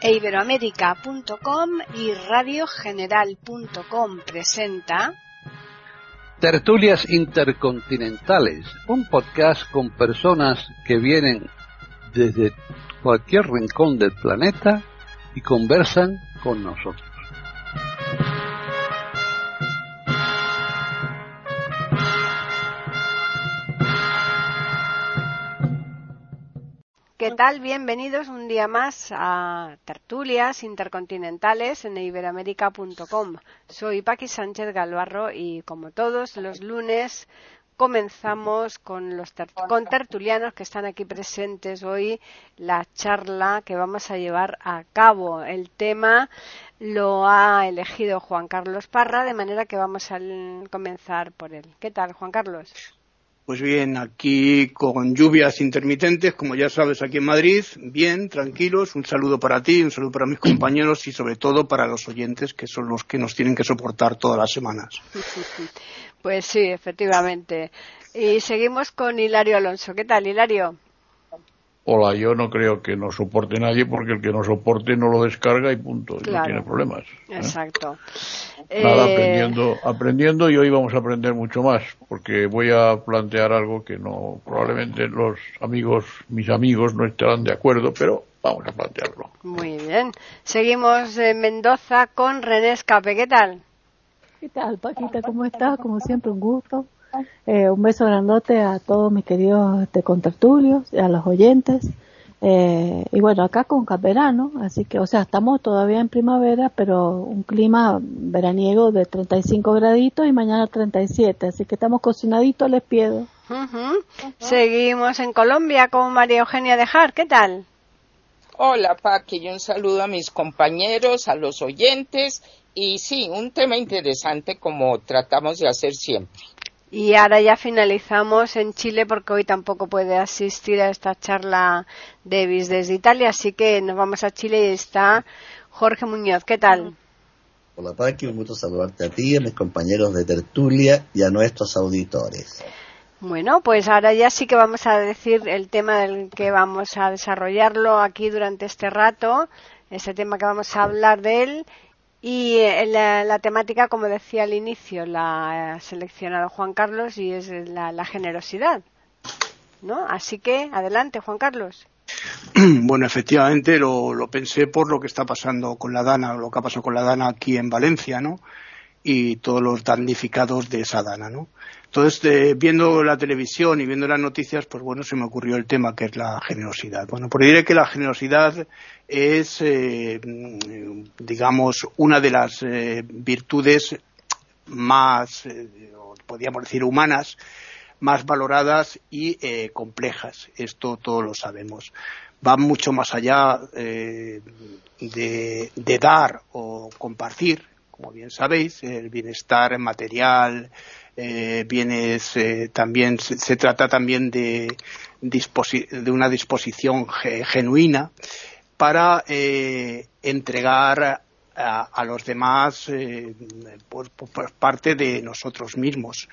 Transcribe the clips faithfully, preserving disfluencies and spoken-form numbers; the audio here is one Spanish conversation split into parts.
iberoamerica punto com y radio general punto com presenta Tertulias Intercontinentales, un podcast con personas que vienen desde cualquier rincón del planeta y conversan con nosotros. ¿Qué tal? Bienvenidos un día más a Tertulias Intercontinentales en iberoamerica punto com. Soy Paqui Sánchez Galvarro y como todos los lunes comenzamos con los ter- con tertulianos que están aquí presentes hoy la charla que vamos a llevar a cabo. El tema lo ha elegido Juan Carlos Parra, de manera que vamos a l- comenzar por él. ¿Qué tal, Juan Carlos? Pues bien, aquí con lluvias intermitentes, como ya sabes, aquí en Madrid, bien, tranquilos, un saludo para ti, un saludo para mis compañeros y sobre todo para los oyentes, que son los que nos tienen que soportar todas las semanas. Pues sí, efectivamente. Y seguimos con Hilario Alonso. ¿Qué tal, Hilario? Hola, yo no creo que nos soporte nadie porque el que no soporte no lo descarga y punto, Claro. y no tiene problemas. ¿eh? Exacto. Nada, Eh, aprendiendo, aprendiendo y hoy vamos a aprender mucho más porque voy a plantear algo que no, probablemente los amigos, mis amigos no estarán de acuerdo, pero vamos a plantearlo. Muy bien. Seguimos en Mendoza con René Escape. ¿Qué tal? ¿Qué tal, Paquita? ¿Cómo estás? Como siempre, un gusto. Eh, un beso grandote a todos mis queridos este, contertulios, a los oyentes. Eh, y bueno, acá con verano, así que, o sea, estamos todavía en primavera, pero un clima veraniego de treinta y cinco graditos y mañana treinta y siete, así que estamos cocinaditos, les pido. Uh-huh. Seguimos en Colombia con María Eugenia Dejar. ¿Qué tal? Hola, Paqui, y un saludo a mis compañeros, a los oyentes. Y sí, un tema interesante como tratamos de hacer siempre. Y ahora ya finalizamos en Chile porque hoy tampoco puede asistir a esta charla Davis desde Italia, así que nos vamos a Chile y está Jorge Muñoz. ¿Qué tal? Hola Paqui, un gusto saludarte a ti, a mis compañeros de tertulia y a nuestros auditores. Bueno, pues ahora ya sí que vamos a decir el tema del que vamos a desarrollarlo aquí durante este rato, ese tema que vamos a hablar de él. Y eh, la, la temática, como decía al inicio, la ha seleccionado Juan Carlos y es la, la generosidad, ¿no? Así que, adelante, Juan Carlos. Bueno, efectivamente lo, lo pensé por lo que está pasando con la Dana, lo que ha pasado con la Dana aquí en Valencia, ¿no? Y todos los damnificados de esa Dana, ¿no? Entonces, eh, viendo la televisión y viendo las noticias, pues bueno, se me ocurrió el tema que es la generosidad. Bueno, pues diré que la generosidad es, eh, digamos, una de las eh, virtudes más, eh, podríamos decir, humanas, más valoradas y eh, complejas. Esto todos lo sabemos. Va mucho más allá eh, de, de dar o compartir. Como bien sabéis, el bienestar material, eh, bienes, eh, también se, se trata también de, disposi- de una disposición ge- genuina para eh, entregar a, a los demás eh, por, por parte de nosotros mismos.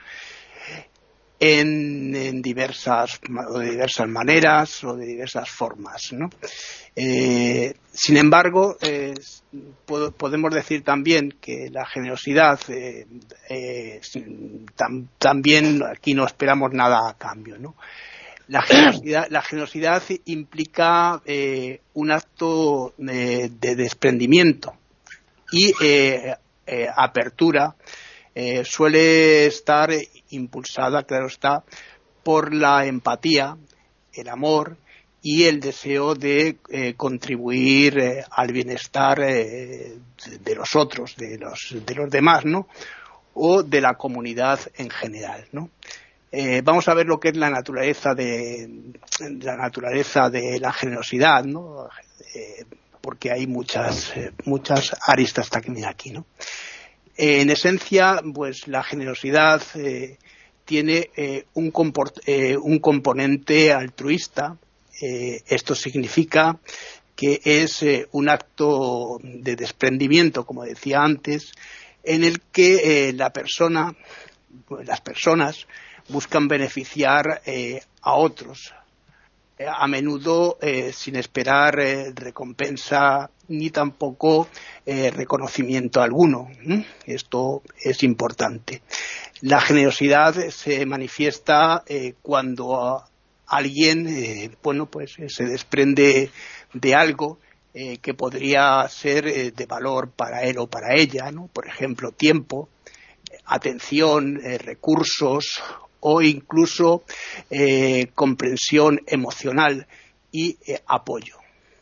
En, en diversas, de diversas maneras o de diversas formas, ¿no? Eh, sin embargo, eh, pod- podemos decir también que la generosidad eh, eh, tam, también aquí no esperamos nada a cambio, ¿no? La generosidad, la generosidad implica eh, un acto de, de desprendimiento y eh, eh, apertura. Eh, suele estar impulsada, claro está, por la empatía, el amor y el deseo de eh, contribuir eh, al bienestar eh, de los otros, de los, de los demás, ¿no? O de la comunidad en general, ¿no? Eh, vamos a ver lo que es la naturaleza de la naturaleza de la generosidad, ¿no? Eh, porque hay muchas eh, muchas aristas también aquí, ¿no? Eh, en esencia, pues la generosidad eh, tiene eh, un, comport- eh, un componente altruista. Eh, esto significa que es eh, un acto de desprendimiento, como decía antes, en el que eh, la persona, las personas buscan beneficiar eh, a otros, eh, a menudo eh, sin esperar eh, recompensa ni tampoco eh, reconocimiento alguno. ¿Mm? Esto es importante. La generosidad se manifiesta eh, cuando alguien eh, bueno, pues eh, se desprende de algo eh, que podría ser eh, de valor para él o para ella, ¿no? Por ejemplo, tiempo, atención, eh, recursos o incluso eh, comprensión emocional y eh, apoyo.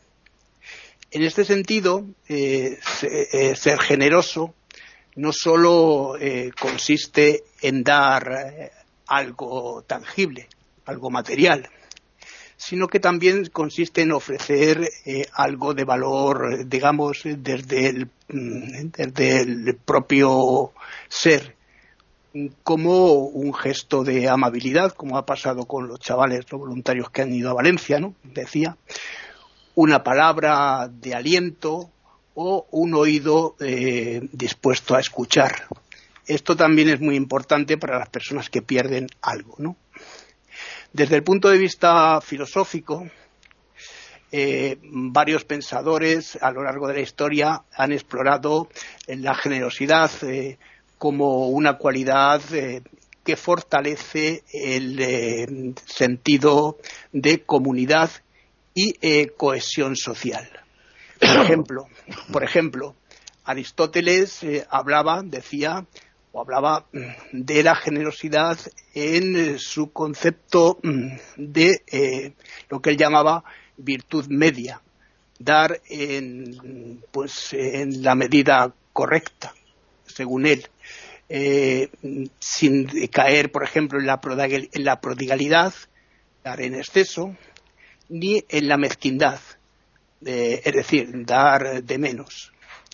En este sentido, eh, se, eh, ser generoso no solo eh, consiste en dar eh, algo tangible, algo material, sino que también consiste en ofrecer eh, algo de valor, digamos, desde el, desde el propio ser, como un gesto de amabilidad, como ha pasado con los chavales, los voluntarios que han ido a Valencia, ¿no? Decía, una palabra de aliento o un oído eh, dispuesto a escuchar. Esto también es muy importante para las personas que pierden algo, ¿no? Desde el punto de vista filosófico, eh, varios pensadores a lo largo de la historia han explorado la generosidad eh, como una cualidad eh, que fortalece el eh, sentido de comunidad y eh, cohesión social. Por ejemplo, por ejemplo, Aristóteles eh, hablaba, decía, o hablaba de la generosidad en eh, su concepto de eh, lo que él llamaba virtud media, dar en, pues, en la medida correcta, según él, eh, sin caer, por ejemplo, en la, prodigal, en la prodigalidad, dar en exceso, ni en la mezquindad, eh, es decir, dar de menos.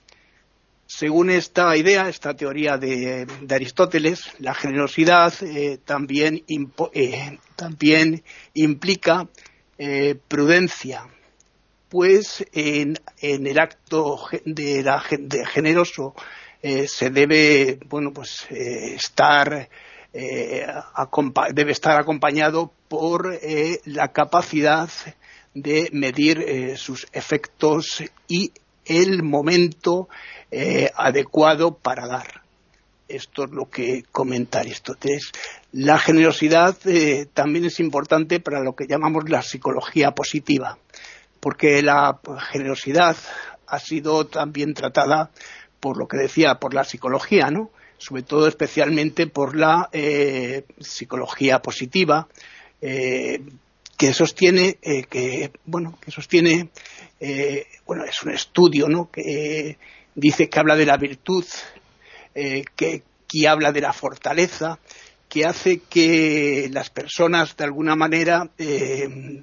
Según esta idea, esta teoría de, de Aristóteles, la generosidad eh, también, impo, eh, también implica eh, prudencia, pues en, en el acto de, la, de generoso eh, se debe, bueno, pues eh, estar eh, debe estar acompañado por eh, la capacidad de medir eh, sus efectos y el momento eh, adecuado para dar. Esto es lo que comenta Aristóteles. La generosidad eh, también es importante para lo que llamamos la psicología positiva, porque la generosidad ha sido también tratada por lo que decía, por la psicología, ¿no? Sobre todo especialmente por la eh, psicología positiva, eh, que sostiene eh, que bueno que sostiene eh, bueno es un estudio, ¿no? Que eh, dice que habla de la virtud, eh, que, que habla de la fortaleza, que hace que las personas de alguna manera eh,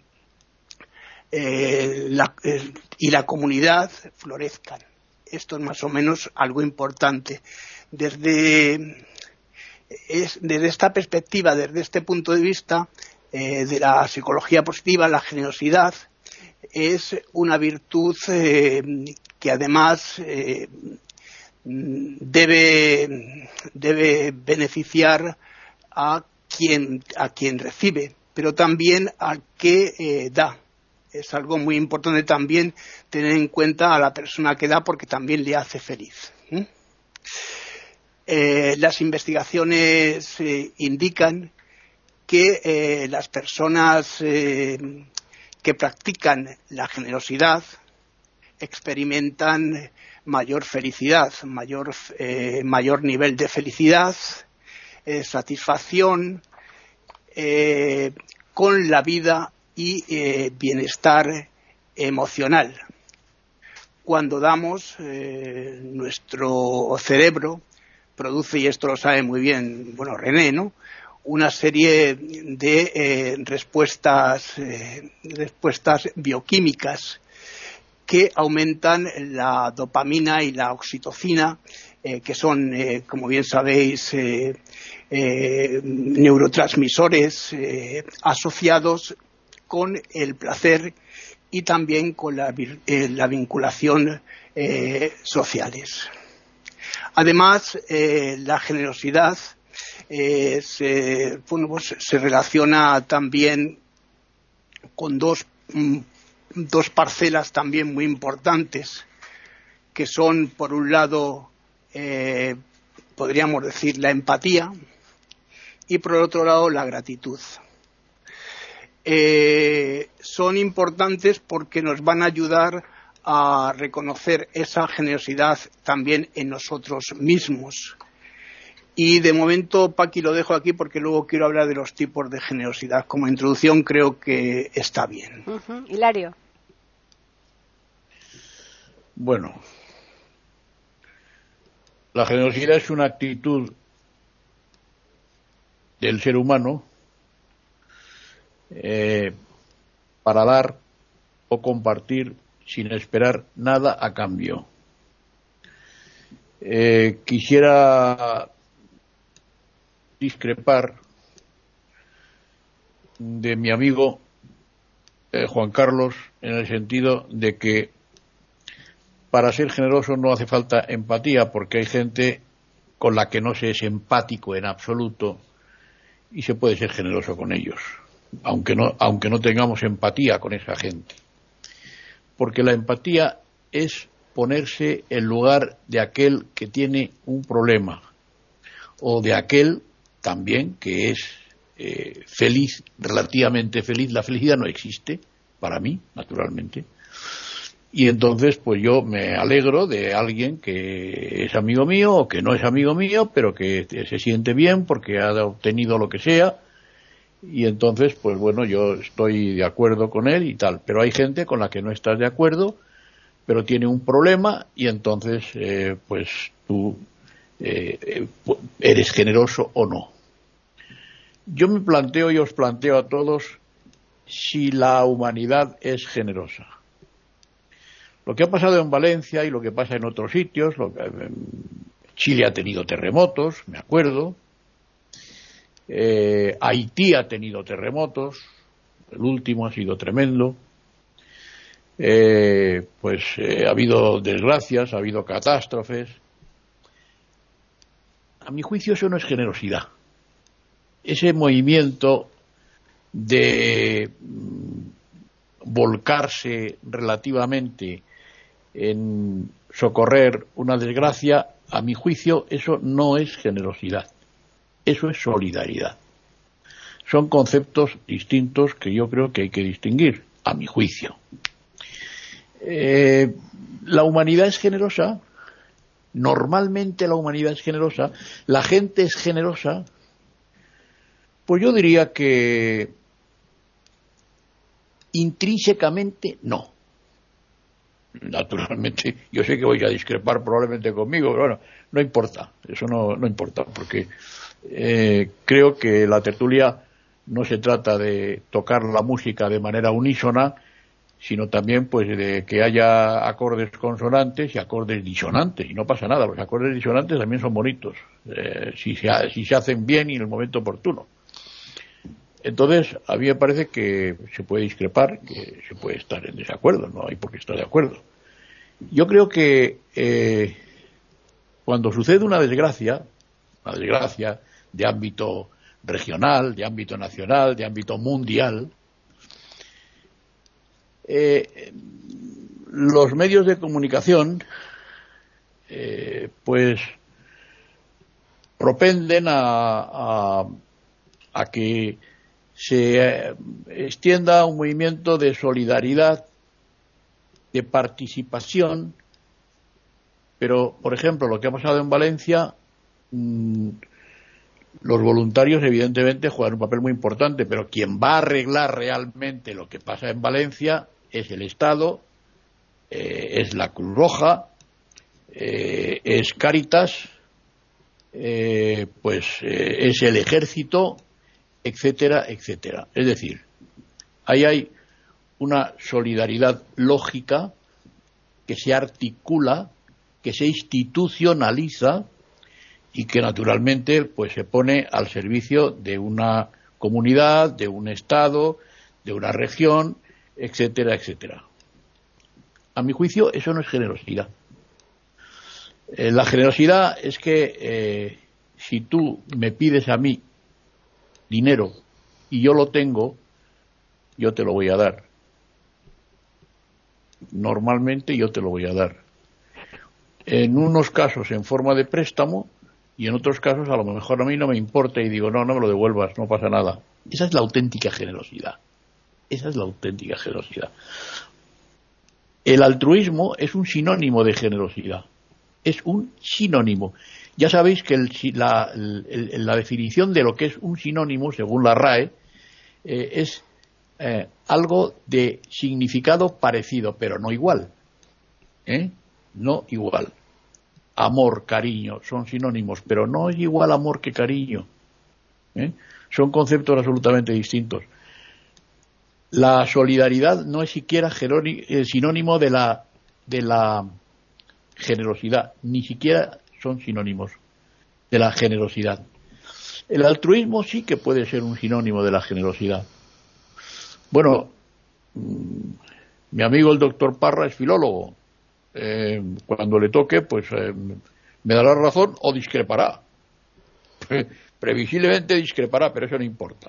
eh, la, eh, y la comunidad florezcan. Esto es más o menos algo importante. Desde, es, desde esta perspectiva, desde este punto de vista eh, de la psicología positiva, la generosidad es una virtud eh, que además eh, debe, debe beneficiar a quien, a quien recibe, pero también al que eh, da. Es algo muy importante también tener en cuenta a la persona que da, porque también le hace feliz. ¿Mm? Eh, las investigaciones eh, indican que eh, las personas eh, que practican la generosidad experimentan mayor felicidad, mayor, eh, mayor nivel de felicidad, eh, satisfacción eh, con la vida y eh, bienestar emocional. Cuando damos, eh, nuestro cerebro produce, y esto lo sabe muy bien, bueno, René, ¿no?, una serie de eh, respuestas, eh, respuestas bioquímicas que aumentan la dopamina y la oxitocina, eh, que son, eh, como bien sabéis, eh, eh, neurotransmisores eh, asociados con el placer y también con la, eh, la vinculación eh, sociales. Además, eh, la generosidad eh, se, bueno, pues, se relaciona también con dos, dos parcelas también muy importantes, que son, por un lado, eh, podríamos decir, la empatía, y por el otro lado, la gratitud. Eh, son importantes porque nos van a ayudar a reconocer esa generosidad también en nosotros mismos. Y de momento, Paqui, lo dejo aquí porque luego quiero hablar de los tipos de generosidad. Como introducción creo que está bien. Uh-huh. Hilario. Bueno, la generosidad es una actitud del ser humano eh, para dar o compartir sin esperar nada a cambio. Eh, quisiera discrepar de mi amigo eh, Juan Carlos en el sentido de que para ser generoso no hace falta empatía, porque hay gente con la que no se es empático en absoluto y se puede ser generoso con ellos, aunque no, aunque no tengamos empatía con esa gente. Porque la empatía es ponerse en lugar de aquel que tiene un problema, o de aquel también que es eh, feliz, relativamente feliz. La felicidad no existe, para mí, naturalmente. Y entonces, pues yo me alegro de alguien que es amigo mío o que no es amigo mío, pero que se siente bien porque ha obtenido lo que sea. Y entonces, pues bueno, yo estoy de acuerdo con él y tal. Pero hay gente con la que no estás de acuerdo, pero tiene un problema y entonces, eh, pues tú eh, eres generoso o no. Yo me planteo y os planteo a todos si la humanidad es generosa. Lo que ha pasado en Valencia y lo que pasa en otros sitios, lo que, Chile ha tenido terremotos, me acuerdo, eh, Haití ha tenido terremotos, el último ha sido tremendo, eh, pues eh, ha habido desgracias, ha habido catástrofes. A mi juicio eso no es generosidad. Ese movimiento de mm, volcarse relativamente en socorrer una desgracia, a mi juicio eso no es generosidad, eso es solidaridad. Son conceptos distintos que yo creo que hay que distinguir, a mi juicio. Eh, la humanidad es generosa, normalmente la humanidad es generosa, la gente es generosa. Pues yo diría que intrínsecamente no. Naturalmente, yo sé que vais a discrepar probablemente conmigo, pero bueno, no importa, eso no, no importa, porque eh, creo que la tertulia no se trata de tocar la música de manera unísona, sino también pues de que haya acordes consonantes y acordes disonantes, y no pasa nada, los acordes disonantes también son bonitos, eh, si, se, si se hacen bien y en el momento oportuno. Entonces, a mí me parece que se puede discrepar, que se puede estar en desacuerdo, no hay por qué estar de acuerdo. Yo creo que eh, cuando sucede una desgracia, una desgracia de ámbito regional, de ámbito nacional, de ámbito mundial, eh, los medios de comunicación eh, pues propenden a, a, a que se extienda un movimiento de solidaridad, de participación, pero, por ejemplo, lo que ha pasado en Valencia, mmm, los voluntarios evidentemente juegan un papel muy importante, pero quien va a arreglar realmente lo que pasa en Valencia es el Estado, eh, es la Cruz Roja, eh, es Cáritas, eh, pues eh, es el Ejército, etcétera, etcétera. Es decir, ahí hay una solidaridad lógica que se articula, que se institucionaliza y que naturalmente pues se pone al servicio de una comunidad, de un estado, de una región, etcétera, etcétera. A mi juicio eso no es generosidad. Eh, la generosidad es que eh, si tú me pides a mí dinero y yo lo tengo, yo te lo voy a dar. Normalmente yo te lo voy a dar. En unos casos en forma de préstamo y en otros casos a lo mejor a mí no me importa y digo, no, no me lo devuelvas, no pasa nada. Esa es la auténtica generosidad. Esa es la auténtica generosidad. El altruismo es un sinónimo de generosidad. Es un sinónimo. Ya sabéis que el, la, el, la definición de lo que es un sinónimo, según la R A E, eh, es eh, algo de significado parecido, pero no igual. ¿Eh? No igual. Amor, cariño, son sinónimos, pero no es igual amor que cariño. ¿Eh? Son conceptos absolutamente distintos. La solidaridad no es siquiera sinónimo de la, de la generosidad, ni siquiera son sinónimos de la generosidad. El altruismo sí que puede ser un sinónimo de la generosidad. Bueno, mi amigo el doctor Parra es filólogo. Eh, cuando le toque, pues eh, me dará razón o discrepará. Previsiblemente discrepará, pero eso no importa.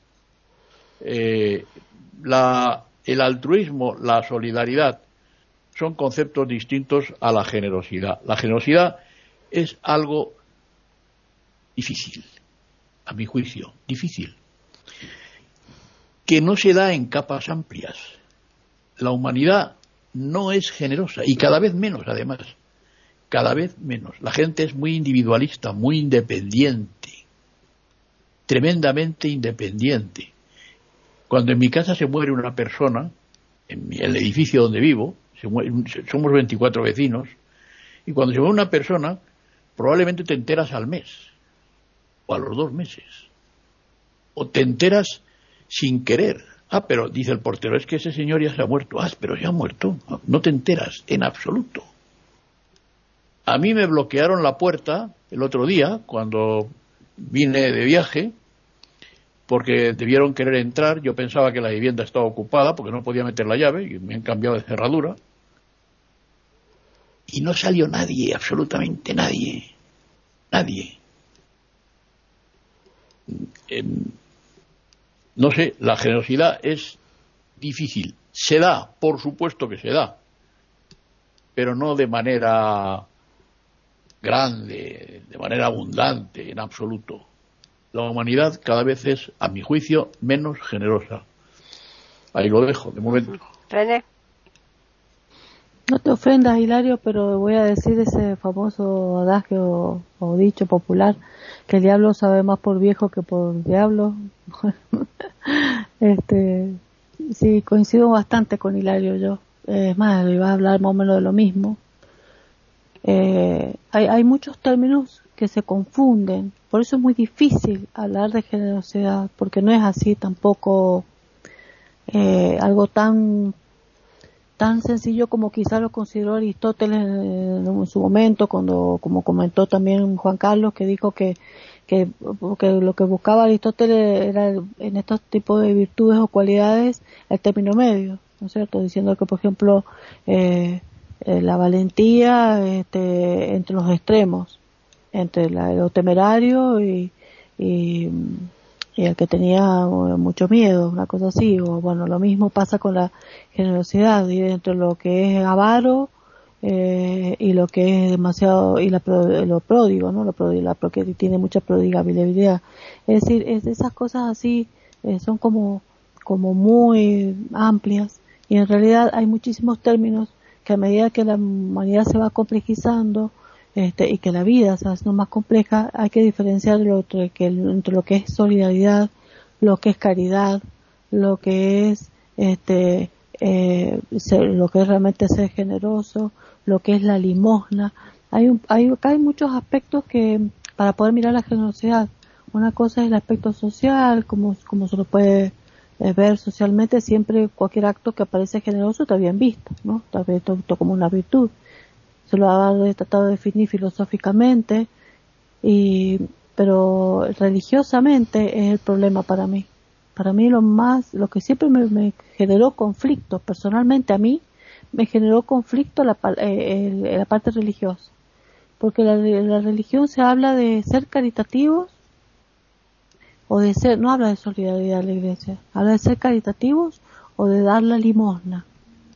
Eh, la, el altruismo, la solidaridad, son conceptos distintos a la generosidad. La generosidad es algo difícil, a mi juicio, difícil, que no se da en capas amplias. La humanidad no es generosa y cada vez menos, además, cada vez menos. La gente es muy individualista, muy independiente, tremendamente independiente. Cuando en mi casa se muere una persona, en el edificio donde vivo, se muere, somos veinticuatro vecinos, y cuando se muere una persona, probablemente te enteras al mes, o a los dos meses, o te enteras sin querer. Ah, pero dice el portero, es que ese señor ya se ha muerto. Ah, pero ya ha muerto. No te enteras, en absoluto. A mí me bloquearon la puerta el otro día, cuando vine de viaje, porque debieron querer entrar. Yo pensaba que la vivienda estaba ocupada porque no podía meter la llave y me han cambiado de cerradura y no salió nadie, absolutamente nadie, nadie. Eh, no sé, la generosidad es difícil. Se da, por supuesto que se da, pero no de manera grande, de manera abundante, en absoluto. La humanidad cada vez es, a mi juicio, menos generosa. Ahí lo dejo, de momento. René. No te ofendas, Hilario, pero voy a decir ese famoso adagio o dicho popular, que el diablo sabe más por viejo que por diablo. este, sí, coincido bastante con Hilario yo. Es más, iba a hablar más o menos de lo mismo. Eh, hay, hay muchos términos que se confunden. Por eso es muy difícil hablar de generosidad, porque no es así tampoco eh, algo tan tan sencillo como quizá lo consideró Aristóteles en, en su momento, cuando, como comentó también Juan Carlos, que dijo que, que, que lo que buscaba Aristóteles era en estos tipos de virtudes o cualidades el término medio, ¿no es cierto? Diciendo que, por ejemplo, eh, eh, la valentía este, entre los extremos, entre la, lo temerario y, y, y el que tenía mucho miedo, una cosa así. O bueno, lo mismo pasa con la generosidad, y entre lo que es avaro eh, y lo que es demasiado, y la, lo pródigo, ¿no? Lo pródigo, la, porque tiene mucha prodigabilidad. Es decir, es, esas cosas así eh, son como, como muy amplias, y en realidad hay muchísimos términos que a medida que la humanidad se va complejizando, Este, y que la vida se hace más compleja, hay que diferenciar lo, entre, que, entre lo que es solidaridad, lo que es caridad, lo que es este eh, ser, lo que es realmente ser generoso, lo que es la limosna. Hay, un, hay acá hay muchos aspectos que para poder mirar la generosidad. Una cosa es el aspecto social, como, como se lo puede eh, ver socialmente. Siempre cualquier acto que parece generoso está bien visto, ¿no? Está visto como una virtud. Se lo ha tratado de definir filosóficamente, y, pero religiosamente es el problema para mí. Para mí lo más, lo que siempre me, me generó conflicto, personalmente a mí, me generó conflicto la, eh, la parte religiosa. Porque la, la religión se habla de ser caritativos, o de ser, no habla de solidaridad la iglesia, habla de ser caritativos o de dar la limosna.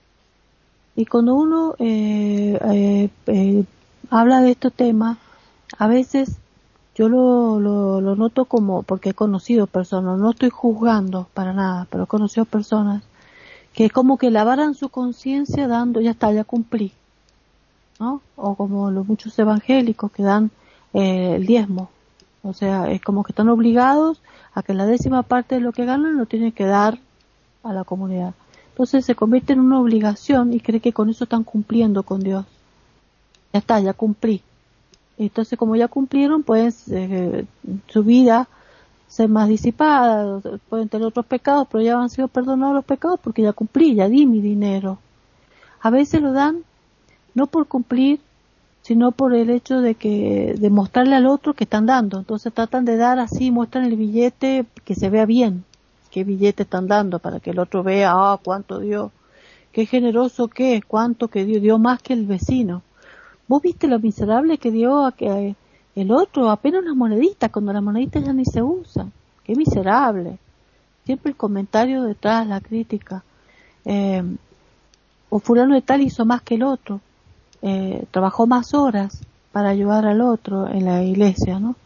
Y cuando uno eh, eh, eh, habla de este tema, a veces yo lo, lo, lo noto como, porque he conocido personas, no estoy juzgando para nada, pero he conocido personas que es como que lavaran su conciencia dando, ya está, ya cumplí, ¿no? O como los muchos evangélicos que dan eh, el diezmo, o sea, es como que están obligados a que la décima parte de lo que ganan lo tienen que dar a la comunidad. Entonces se convierte en una obligación y cree que con eso están cumpliendo con Dios. Ya está, ya cumplí. Entonces, como ya cumplieron, pueden eh, su vida ser más disipada, pueden tener otros pecados, pero ya han sido perdonados los pecados porque ya cumplí, ya di mi dinero. A veces lo dan no por cumplir, sino por el hecho de que de mostrarle al otro que están dando. Entonces tratan de dar así, muestran el billete que se vea bien, qué billete están dando para que el otro vea, ah, cuánto dio, qué generoso que es, cuánto que dio, dio más que el vecino. ¿Vos viste lo miserable que dio a que el otro? Apenas unas moneditas, cuando las moneditas ya ni se usan. ¡Qué miserable! Siempre el comentario detrás, la crítica. Eh, o fulano de tal hizo más que el otro. Eh, trabajó más horas para ayudar al otro en la iglesia, ¿no?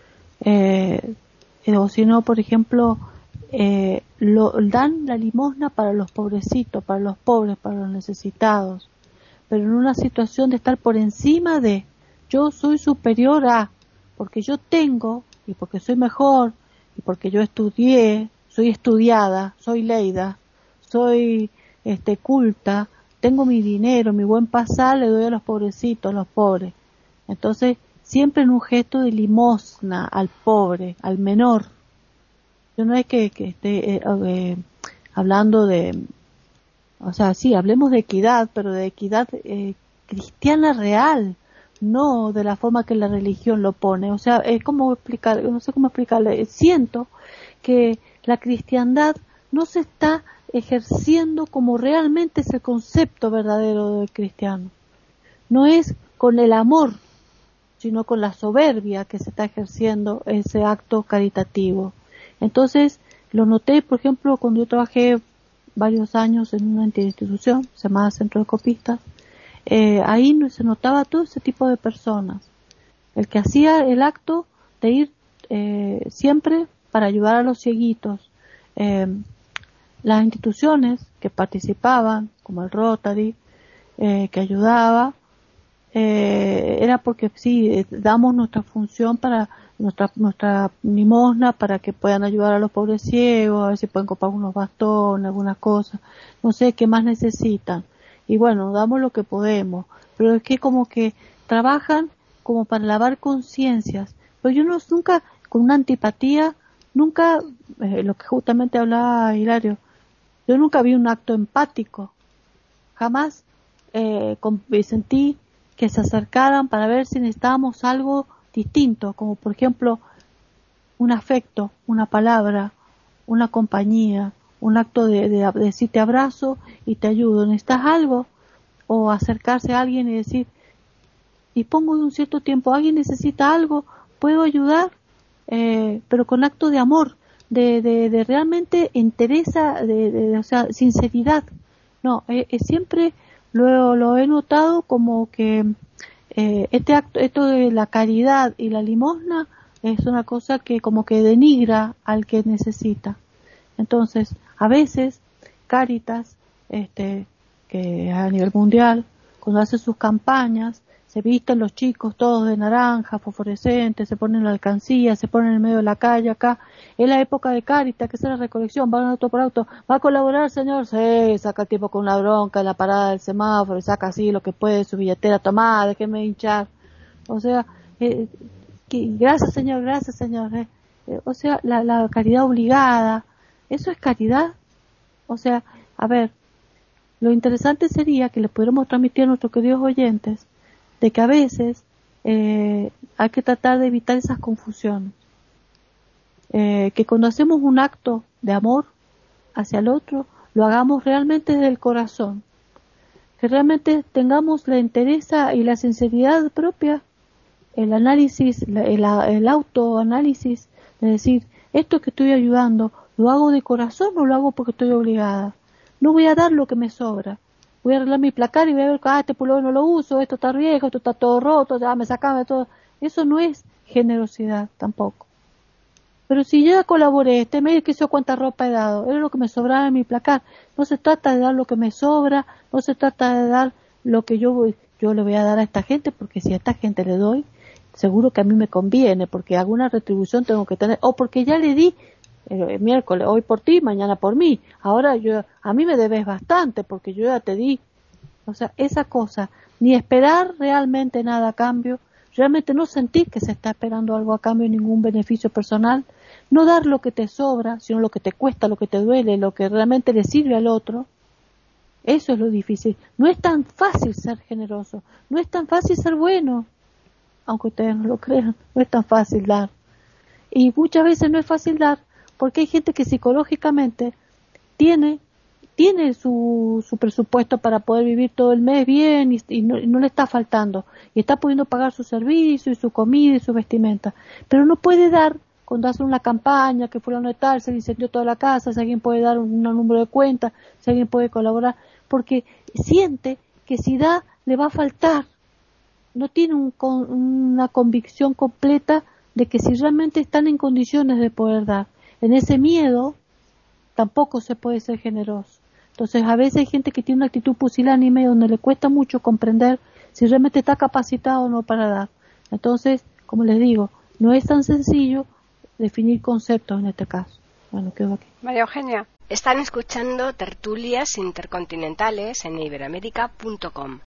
Eh, o si no, por ejemplo, eh, lo, dan la limosna para los pobrecitos, para los pobres, para los necesitados. Pero en una situación de estar por encima de, yo soy superior a, porque yo tengo, y porque soy mejor, y porque yo estudié, soy estudiada, soy leída, soy este culta, tengo mi dinero, mi buen pasar, le doy a los pobrecitos, a los pobres. Entonces, siempre en un gesto de limosna al pobre, al menor. Yo no es que, que esté eh, eh, hablando de... O sea, sí, hablemos de equidad, pero de equidad eh, cristiana real, no de la forma que la religión lo pone. O sea, es como explicar, no sé cómo explicarle. Siento que la cristiandad no se está ejerciendo como realmente es el concepto verdadero del cristiano. No es con el amor, sino con la soberbia que se está ejerciendo ese acto caritativo. Entonces, lo noté, por ejemplo, cuando yo trabajé varios años en una institución llamada Centro de Copistas, eh, ahí se notaba todo ese tipo de personas. El que hacía el acto de ir eh, siempre para ayudar a los cieguitos. Eh, las instituciones que participaban, como el Rotary, eh, que ayudaba, eh, era porque sí, damos nuestra función para nuestra nuestra limosna para que puedan ayudar a los pobres ciegos, a ver si pueden comprar unos bastones, algunas cosas, no sé qué más necesitan. Y bueno, damos lo que podemos, pero es que como que trabajan como para lavar conciencias. Pero yo no, nunca, con una antipatía, nunca, eh, lo que justamente hablaba Hilario, yo nunca vi un acto empático, jamás eh, con, sentí que se acercaran para ver si necesitábamos algo distinto, como por ejemplo un afecto, una palabra, una compañía, un acto de, de, de decir te abrazo y te ayudo, ¿necesitas algo? O acercarse a alguien y decir, dispongo de un cierto tiempo, ¿alguien necesita algo? ¿Puedo ayudar? Eh, pero con acto de amor, de, de, de realmente interesa, de, de, de, o sea, sinceridad. No, eh, eh, siempre lo, lo he notado como que eh, este acto, esto de la caridad y la limosna es una cosa que como que denigra al que necesita. Entonces, a veces, Cáritas, este, que a nivel mundial, cuando hace sus campañas, se visten los chicos todos de naranja, fosforescentes, se ponen en la alcancía, se ponen en el medio de la calle acá. Es la época de Cáritas, que es la recolección, van auto por auto. ¿Va a colaborar, señor? Sí, saca el tipo con una bronca en la parada del semáforo y saca así lo que puede, su billetera, tomá, déjeme hinchar. O sea, eh, que, gracias señor, gracias señor. Eh. Eh, o sea, la, la caridad obligada, ¿eso es caridad? O sea, a ver, lo interesante sería que le pudiéramos transmitir a nuestros queridos oyentes de que a veces eh, hay que tratar de evitar esas confusiones. Eh, que cuando hacemos un acto de amor hacia el otro, lo hagamos realmente desde el corazón. Que realmente tengamos la entereza y la sinceridad propia, el análisis, el, el autoanálisis, de decir, esto que estoy ayudando, ¿lo hago de corazón o lo hago porque estoy obligada? No voy a dar lo que me sobra. Voy a arreglar mi placar y voy a ver que ah, este pullover no lo uso, esto está viejo, esto está todo roto, ya me sacaba todo. Eso no es generosidad tampoco. Pero si yo ya colaboré, este mes que sé cuánta ropa he dado, era lo que me sobraba en mi placar. No se trata de dar lo que me sobra, no se trata de dar lo que yo voy, yo le voy a dar a esta gente, porque si a esta gente le doy, seguro que a mí me conviene, porque alguna retribución tengo que tener, o porque ya le di el, el miércoles, hoy por ti, mañana por mí. Ahora yo, a mí me debes bastante, porque yo ya te di. O sea, esa cosa, ni esperar realmente nada a cambio, realmente no sentir que se está esperando algo a cambio, ningún beneficio personal, no dar lo que te sobra, sino lo que te cuesta, lo que te duele, lo que realmente le sirve al otro. Eso es lo difícil. No es tan fácil ser generoso, no es tan fácil ser bueno, aunque ustedes no lo crean, no es tan fácil dar. Y muchas veces no es fácil dar, porque hay gente que psicológicamente tiene tiene su, su presupuesto para poder vivir todo el mes bien y, y, no, y no le está faltando, y está pudiendo pagar su servicio y su comida y su vestimenta, pero no puede dar cuando hace una campaña que fulano de tal, se le incendió toda la casa, si alguien puede dar un, un número de cuenta, si alguien puede colaborar, porque siente que si da le va a faltar, no tiene un, con, una convicción completa de que si realmente están en condiciones de poder dar, en ese miedo tampoco se puede ser generoso. Entonces, a veces hay gente que tiene una actitud pusilánime donde le cuesta mucho comprender si realmente está capacitado o no para dar. Entonces, como les digo, no es tan sencillo definir conceptos en este caso. Bueno, quedo aquí. María Eugenia, están escuchando tertulias intercontinentales en iberoamerica punto com.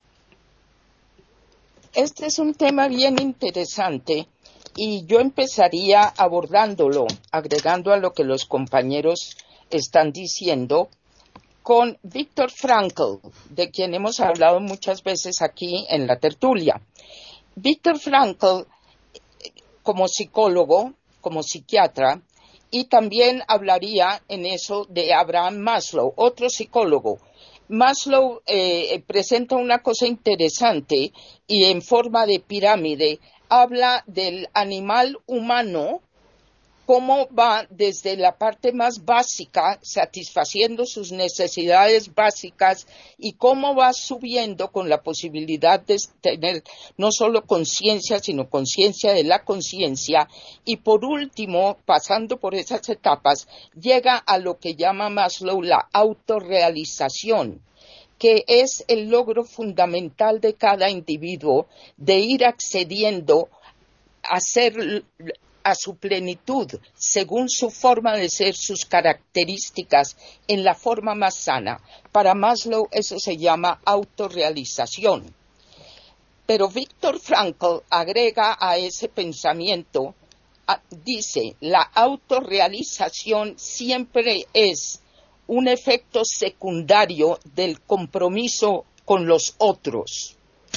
Este es un tema bien interesante y yo empezaría abordándolo, agregando a lo que los compañeros están diciendo, con Viktor Frankl, de quien hemos hablado muchas veces aquí en la tertulia. Viktor Frankl, como psicólogo, como psiquiatra, y también hablaría en eso de Abraham Maslow, otro psicólogo. Maslow eh, presenta una cosa interesante y en forma de pirámide habla del animal humano, cómo va desde la parte más básica, satisfaciendo sus necesidades básicas, y cómo va subiendo con la posibilidad de tener no solo conciencia, sino conciencia de la conciencia, y por último, pasando por esas etapas, llega a lo que llama Maslow la autorrealización, que es el logro fundamental de cada individuo de ir accediendo a ser a su plenitud, según su forma de ser, sus características, en la forma más sana. Para Maslow eso se llama autorrealización. Pero Viktor Frankl agrega a ese pensamiento, a, dice, la autorrealización siempre es un efecto secundario del compromiso con los otros.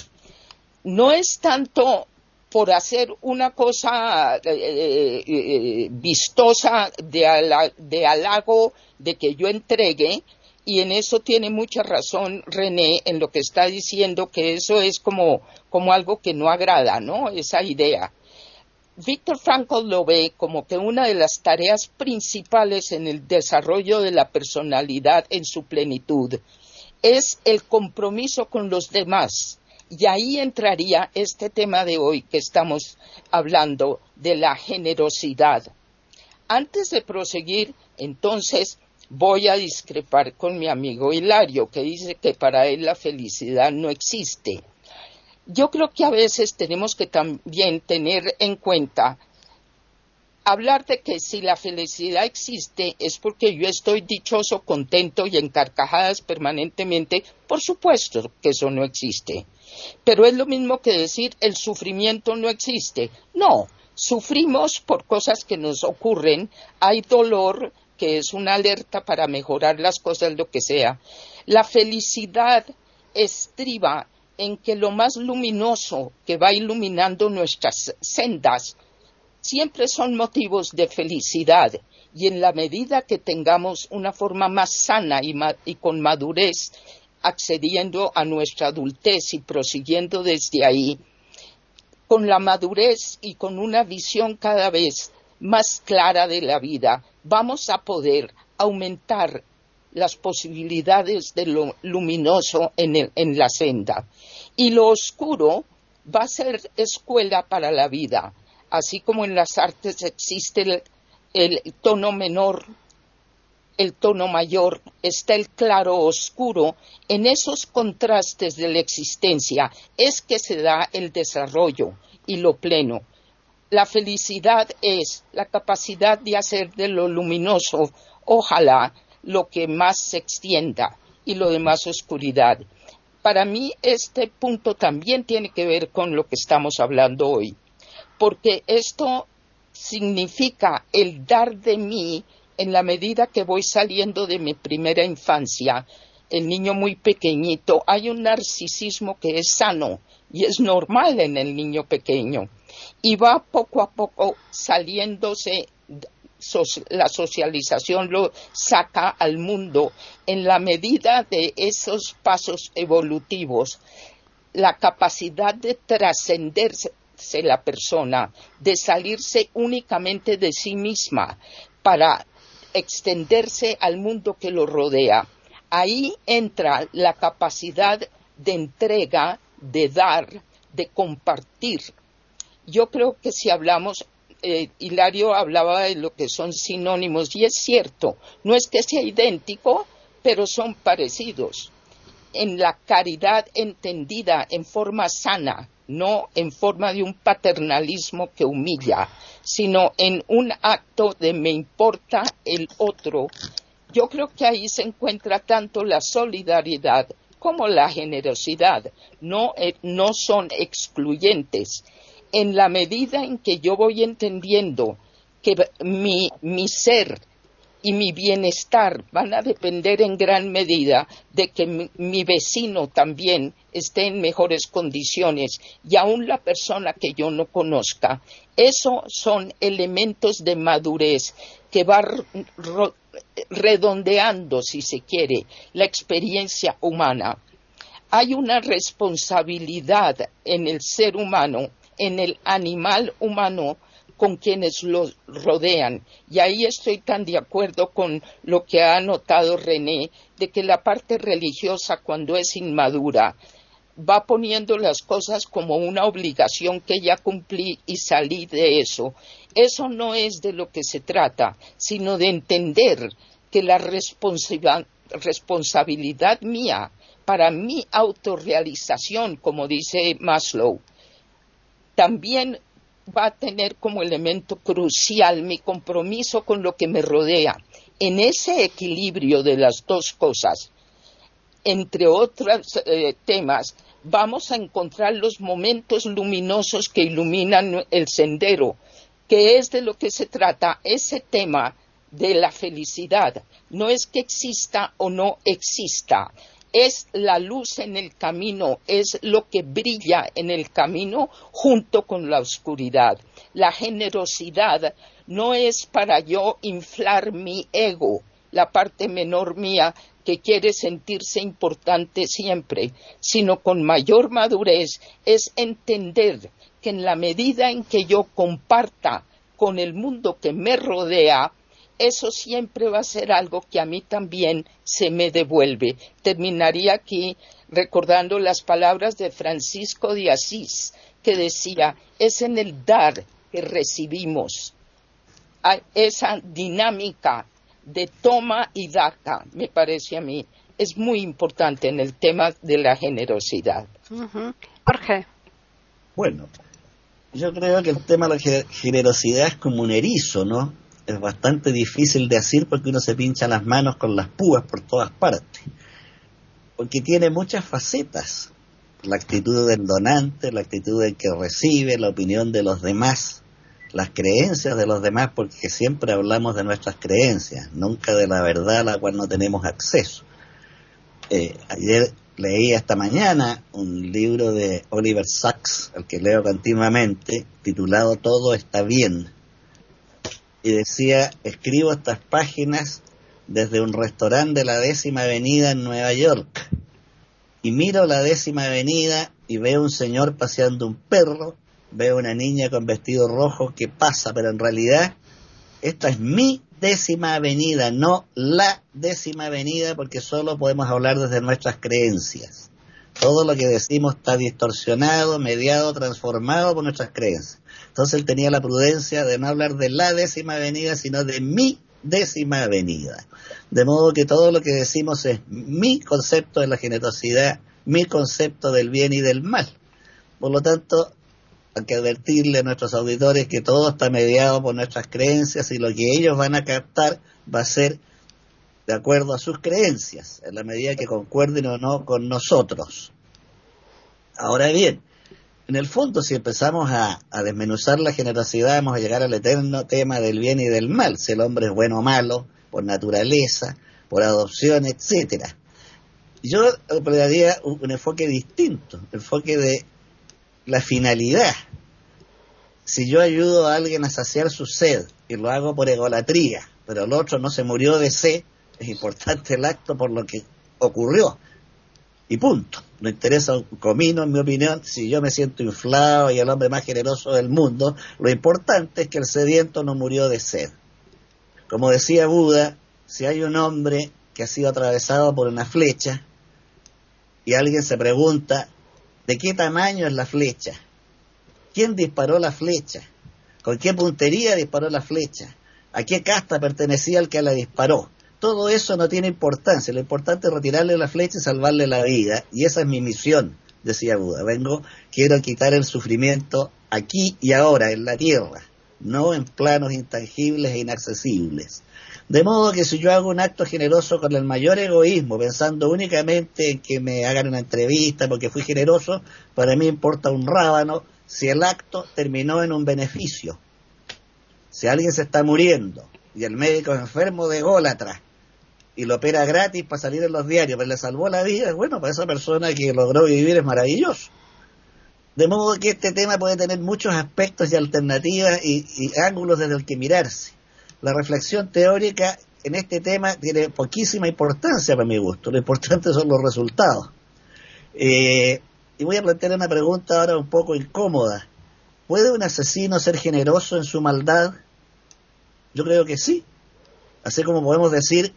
No es tanto por hacer una cosa eh, eh, vistosa de, ala, de halago, de que yo entregue, y en eso tiene mucha razón René en lo que está diciendo, que eso es como, como algo que no agrada, ¿no? Esa idea. Viktor Frankl lo ve como que una de las tareas principales en el desarrollo de la personalidad en su plenitud es el compromiso con los demás. Y ahí entraría este tema de hoy que estamos hablando, de la generosidad. Antes de proseguir, entonces, voy a discrepar con mi amigo Hilario, que dice que para él la felicidad no existe. Yo creo que a veces tenemos que también tener en cuenta, hablar de que si la felicidad existe es porque yo estoy dichoso, contento y en carcajadas permanentemente. Por supuesto que eso no existe. Pero es lo mismo que decir el sufrimiento no existe. No, sufrimos por cosas que nos ocurren, hay dolor que es una alerta para mejorar las cosas, lo que sea. La felicidad estriba en que lo más luminoso que va iluminando nuestras sendas siempre son motivos de felicidad, y en la medida que tengamos una forma más sana y, ma- y con madurez, accediendo a nuestra adultez y prosiguiendo desde ahí, con la madurez y con una visión cada vez más clara de la vida, vamos a poder aumentar las posibilidades de lo luminoso en, el, en la senda. Y lo oscuro va a ser escuela para la vida. Así como en las artes existe el, el tono menor, el tono mayor, está el claro oscuro, en esos contrastes de la existencia es que se da el desarrollo y lo pleno. La felicidad es la capacidad de hacer de lo luminoso, ojalá, lo que más se extienda y lo demás oscuridad. Para mí este punto también tiene que ver con lo que estamos hablando hoy, porque esto significa el dar de mí en la medida que voy saliendo de mi primera infancia. El niño muy pequeñito, hay un narcisismo que es sano y es normal en el niño pequeño, y va poco a poco saliéndose. La socialización lo saca al mundo en la medida de esos pasos evolutivos. La capacidad de trascenderse la persona, de salirse únicamente de sí misma para extenderse al mundo que lo rodea. Ahí entra la capacidad de entrega, de dar, de compartir. Yo creo que si hablamos Eh, Hilario hablaba de lo que son sinónimos, y es cierto, no es que sea idéntico, pero son parecidos. En la caridad entendida en forma sana, no en forma de un paternalismo que humilla, sino en un acto de me importa el otro. Yo creo que ahí se encuentra tanto la solidaridad como la generosidad, no, eh, no son excluyentes. En la medida en que yo voy entendiendo que mi, mi ser y mi bienestar van a depender en gran medida de que mi, mi vecino también esté en mejores condiciones, y aún la persona que yo no conozca, esos son elementos de madurez que va ro- redondeando, si se quiere, la experiencia humana. Hay una responsabilidad en el ser humano, en el animal humano, con quienes los rodean. Y ahí estoy tan de acuerdo con lo que ha notado René, de que la parte religiosa, cuando es inmadura, va poniendo las cosas como una obligación que ya cumplí y salí de eso. Eso no es de lo que se trata, sino de entender que la responsa- responsabilidad mía para mi autorrealización, como dice Maslow, también va a tener como elemento crucial mi compromiso con lo que me rodea. En ese equilibrio de las dos cosas, entre otros eh, temas, vamos a encontrar los momentos luminosos que iluminan el sendero, que es de lo que se trata ese tema de la felicidad. No es que exista o no exista, es la luz en el camino, es lo que brilla en el camino junto con la oscuridad. La generosidad no es para yo inflar mi ego, la parte menor mía que quiere sentirse importante siempre, sino con mayor madurez es entender que en la medida en que yo comparta con el mundo que me rodea, eso siempre va a ser algo que a mí también se me devuelve. Terminaría aquí recordando las palabras de Francisco de Asís, que decía, es en el dar que recibimos. Esa dinámica de toma y daca, me parece a mí, es muy importante en el tema de la generosidad. Uh-huh. Jorge. Bueno, yo creo que el tema de la generosidad es como un erizo, ¿no? Es bastante difícil de decir porque uno se pincha las manos con las púas por todas partes, porque tiene muchas facetas: la actitud del donante, la actitud del que recibe, la opinión de los demás, las creencias de los demás, porque siempre hablamos de nuestras creencias, nunca de la verdad a la cual no tenemos acceso. Eh, ayer leí esta mañana un libro de Oliver Sacks, al que leo continuamente, titulado Todo está bien. Y decía, escribo estas páginas desde un restaurante de la décima avenida en Nueva York. Y miro la décima avenida y veo un señor paseando un perro, veo una niña con vestido rojo que pasa, pero en realidad esta es mi décima avenida, no la décima avenida, porque solo podemos hablar desde nuestras creencias. Todo lo que decimos está distorsionado, mediado, transformado por nuestras creencias. Entonces él tenía la prudencia de no hablar de la décima avenida, sino de mi décima avenida. De modo que todo lo que decimos es mi concepto de la generosidad, mi concepto del bien y del mal. Por lo tanto, hay que advertirle a nuestros auditores que todo está mediado por nuestras creencias y lo que ellos van a captar va a ser de acuerdo a sus creencias, en la medida que concuerden o no con nosotros. Ahora bien, en el fondo, si empezamos a, a desmenuzar la generosidad, vamos a llegar al eterno tema del bien y del mal, si el hombre es bueno o malo, por naturaleza, por adopción, etcétera. Yo le daría un, un enfoque distinto, el enfoque de la finalidad. Si yo ayudo a alguien a saciar su sed y lo hago por egolatría, pero el otro no se murió de sed, es importante el acto por lo que ocurrió. Y punto. No interesa un comino, en mi opinión, si yo me siento inflado y el hombre más generoso del mundo, lo importante es que el sediento no murió de sed. Como decía Buda, si hay un hombre que ha sido atravesado por una flecha y alguien se pregunta, ¿de qué tamaño es la flecha? ¿Quién disparó la flecha? ¿Con qué puntería disparó la flecha? ¿A qué casta pertenecía el que la disparó? Todo eso no tiene importancia, lo importante es retirarle la flecha y salvarle la vida, y esa es mi misión, decía Buda. Vengo, quiero quitar el sufrimiento aquí y ahora, en la tierra, no en planos intangibles e inaccesibles. De modo que si yo hago un acto generoso con el mayor egoísmo, pensando únicamente en que me hagan una entrevista porque fui generoso, para mí importa un rábano si el acto terminó en un beneficio. Si alguien se está muriendo y el médico es enfermo de ególatra y lo opera gratis para salir en los diarios, pero le salvó la vida, bueno, para esa persona que logró vivir es maravilloso. De modo que este tema puede tener muchos aspectos y alternativas y, y ángulos desde el que mirarse. La reflexión teórica en este tema tiene poquísima importancia para mi gusto, lo importante son los resultados. Eh, y voy a plantear una pregunta ahora un poco incómoda. ¿Puede un asesino ser generoso en su maldad? Yo creo que sí. Así como podemos decir,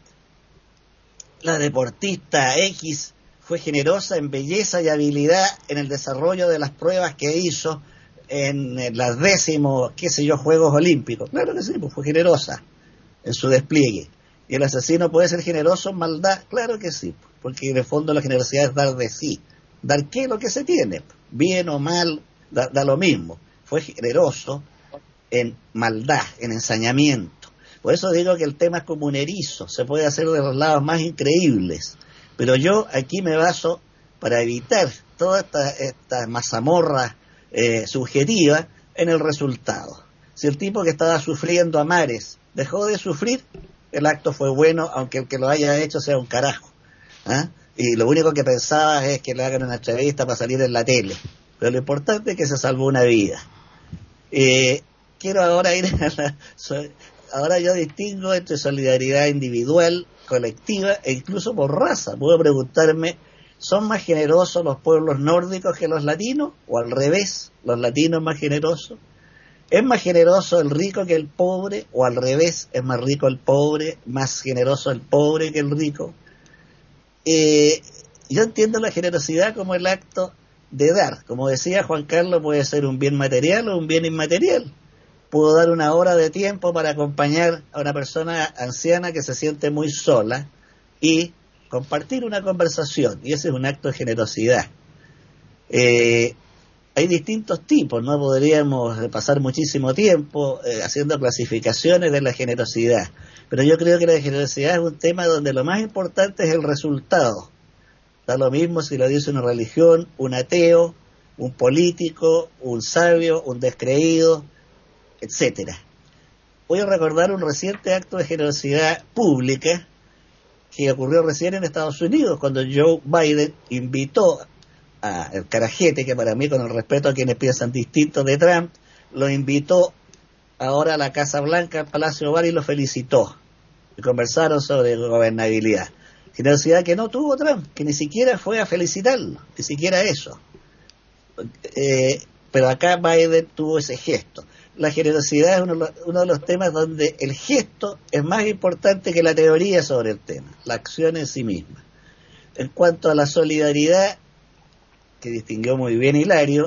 la deportista X fue generosa en belleza y habilidad en el desarrollo de las pruebas que hizo en las décimos, qué sé yo, Juegos Olímpicos. Claro que sí, pues fue generosa en su despliegue. ¿Y el asesino puede ser generoso en maldad? Claro que sí, porque en el fondo la generosidad es dar de sí. ¿Dar qué? Lo que se tiene. Bien o mal, da, da lo mismo. Fue generoso en maldad, en ensañamiento. Por eso digo que el tema es como un erizo, se puede hacer de los lados más increíbles. Pero yo aquí me baso para evitar toda esta, esta mazamorra eh, subjetiva en el resultado. Si el tipo que estaba sufriendo a mares dejó de sufrir, el acto fue bueno, aunque el que lo haya hecho sea un carajo. ¿Ah? Y lo único que pensaba es que le hagan una entrevista para salir en la tele. Pero lo importante es que se salvó una vida. Eh, quiero ahora ir a la... Ahora yo distingo entre solidaridad individual, colectiva e incluso por raza. Puedo preguntarme, ¿son más generosos los pueblos nórdicos que los latinos? ¿O al revés, los latinos más generosos? ¿Es más generoso el rico que el pobre? ¿O al revés, es más rico el pobre, más generoso el pobre que el rico? Eh, yo entiendo la generosidad como el acto de dar. Como decía Juan Carlos, puede ser un bien material o un bien inmaterial. Puedo dar una hora de tiempo para acompañar a una persona anciana que se siente muy sola y compartir una conversación, y ese es un acto de generosidad. Eh, hay distintos tipos, no podríamos pasar muchísimo tiempo eh, haciendo clasificaciones de la generosidad, pero yo creo que la generosidad es un tema donde lo más importante es el resultado. Da lo mismo si lo dice una religión, un ateo, un político, un sabio, un descreído, etcétera. Voy a recordar un reciente acto de generosidad pública que ocurrió recién en Estados Unidos, cuando Joe Biden invitó al carajete, que para mí, con el respeto a quienes piensan distinto de Trump, lo invitó ahora a la Casa Blanca, al Palacio Oval, y lo felicitó. Y conversaron sobre gobernabilidad. Generosidad que no tuvo Trump, que ni siquiera fue a felicitarlo, ni siquiera eso. Eh, pero acá Biden tuvo ese gesto. la generosidad es uno, uno de los temas donde el gesto es más importante que la teoría sobre el tema, la acción en sí misma. En cuanto a la solidaridad, que distinguió muy bien Hilario,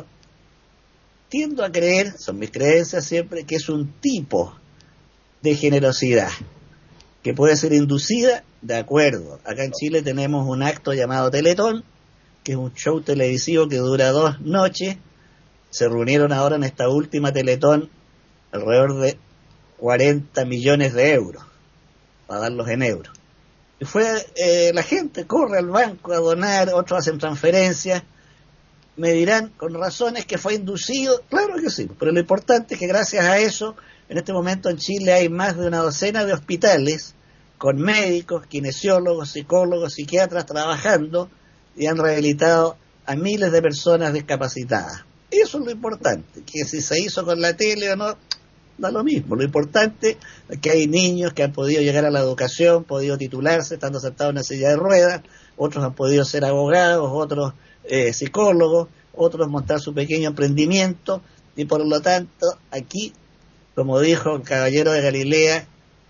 tiendo a creer, son mis creencias siempre, que es un tipo de generosidad que puede ser inducida, de acuerdo. Acá en Chile tenemos un acto llamado Teletón, que es un show televisivo que dura dos noches. Se reunieron ahora en esta última Teletón alrededor de cuarenta millones de euros, para darlos en euros. Y fue, eh, la gente corre al banco a donar, otros hacen transferencias. Me dirán con razones que fue inducido, claro que sí, pero lo importante es que gracias a eso, en este momento en Chile hay más de una docena de hospitales con médicos, kinesiólogos, psicólogos, psiquiatras trabajando y han rehabilitado a miles de personas discapacitadas. Eso es lo importante, que si se hizo con la tele o no, da lo mismo. Lo importante es que hay niños que han podido llegar a la educación, podido titularse, estando sentados en una silla de ruedas, otros han podido ser abogados, otros eh, psicólogos, otros montar su pequeño emprendimiento, y por lo tanto, aquí, como dijo el caballero de Galilea,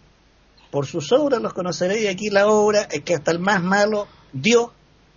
por sus obras los conoceréis, y aquí la obra es que hasta el más malo dio,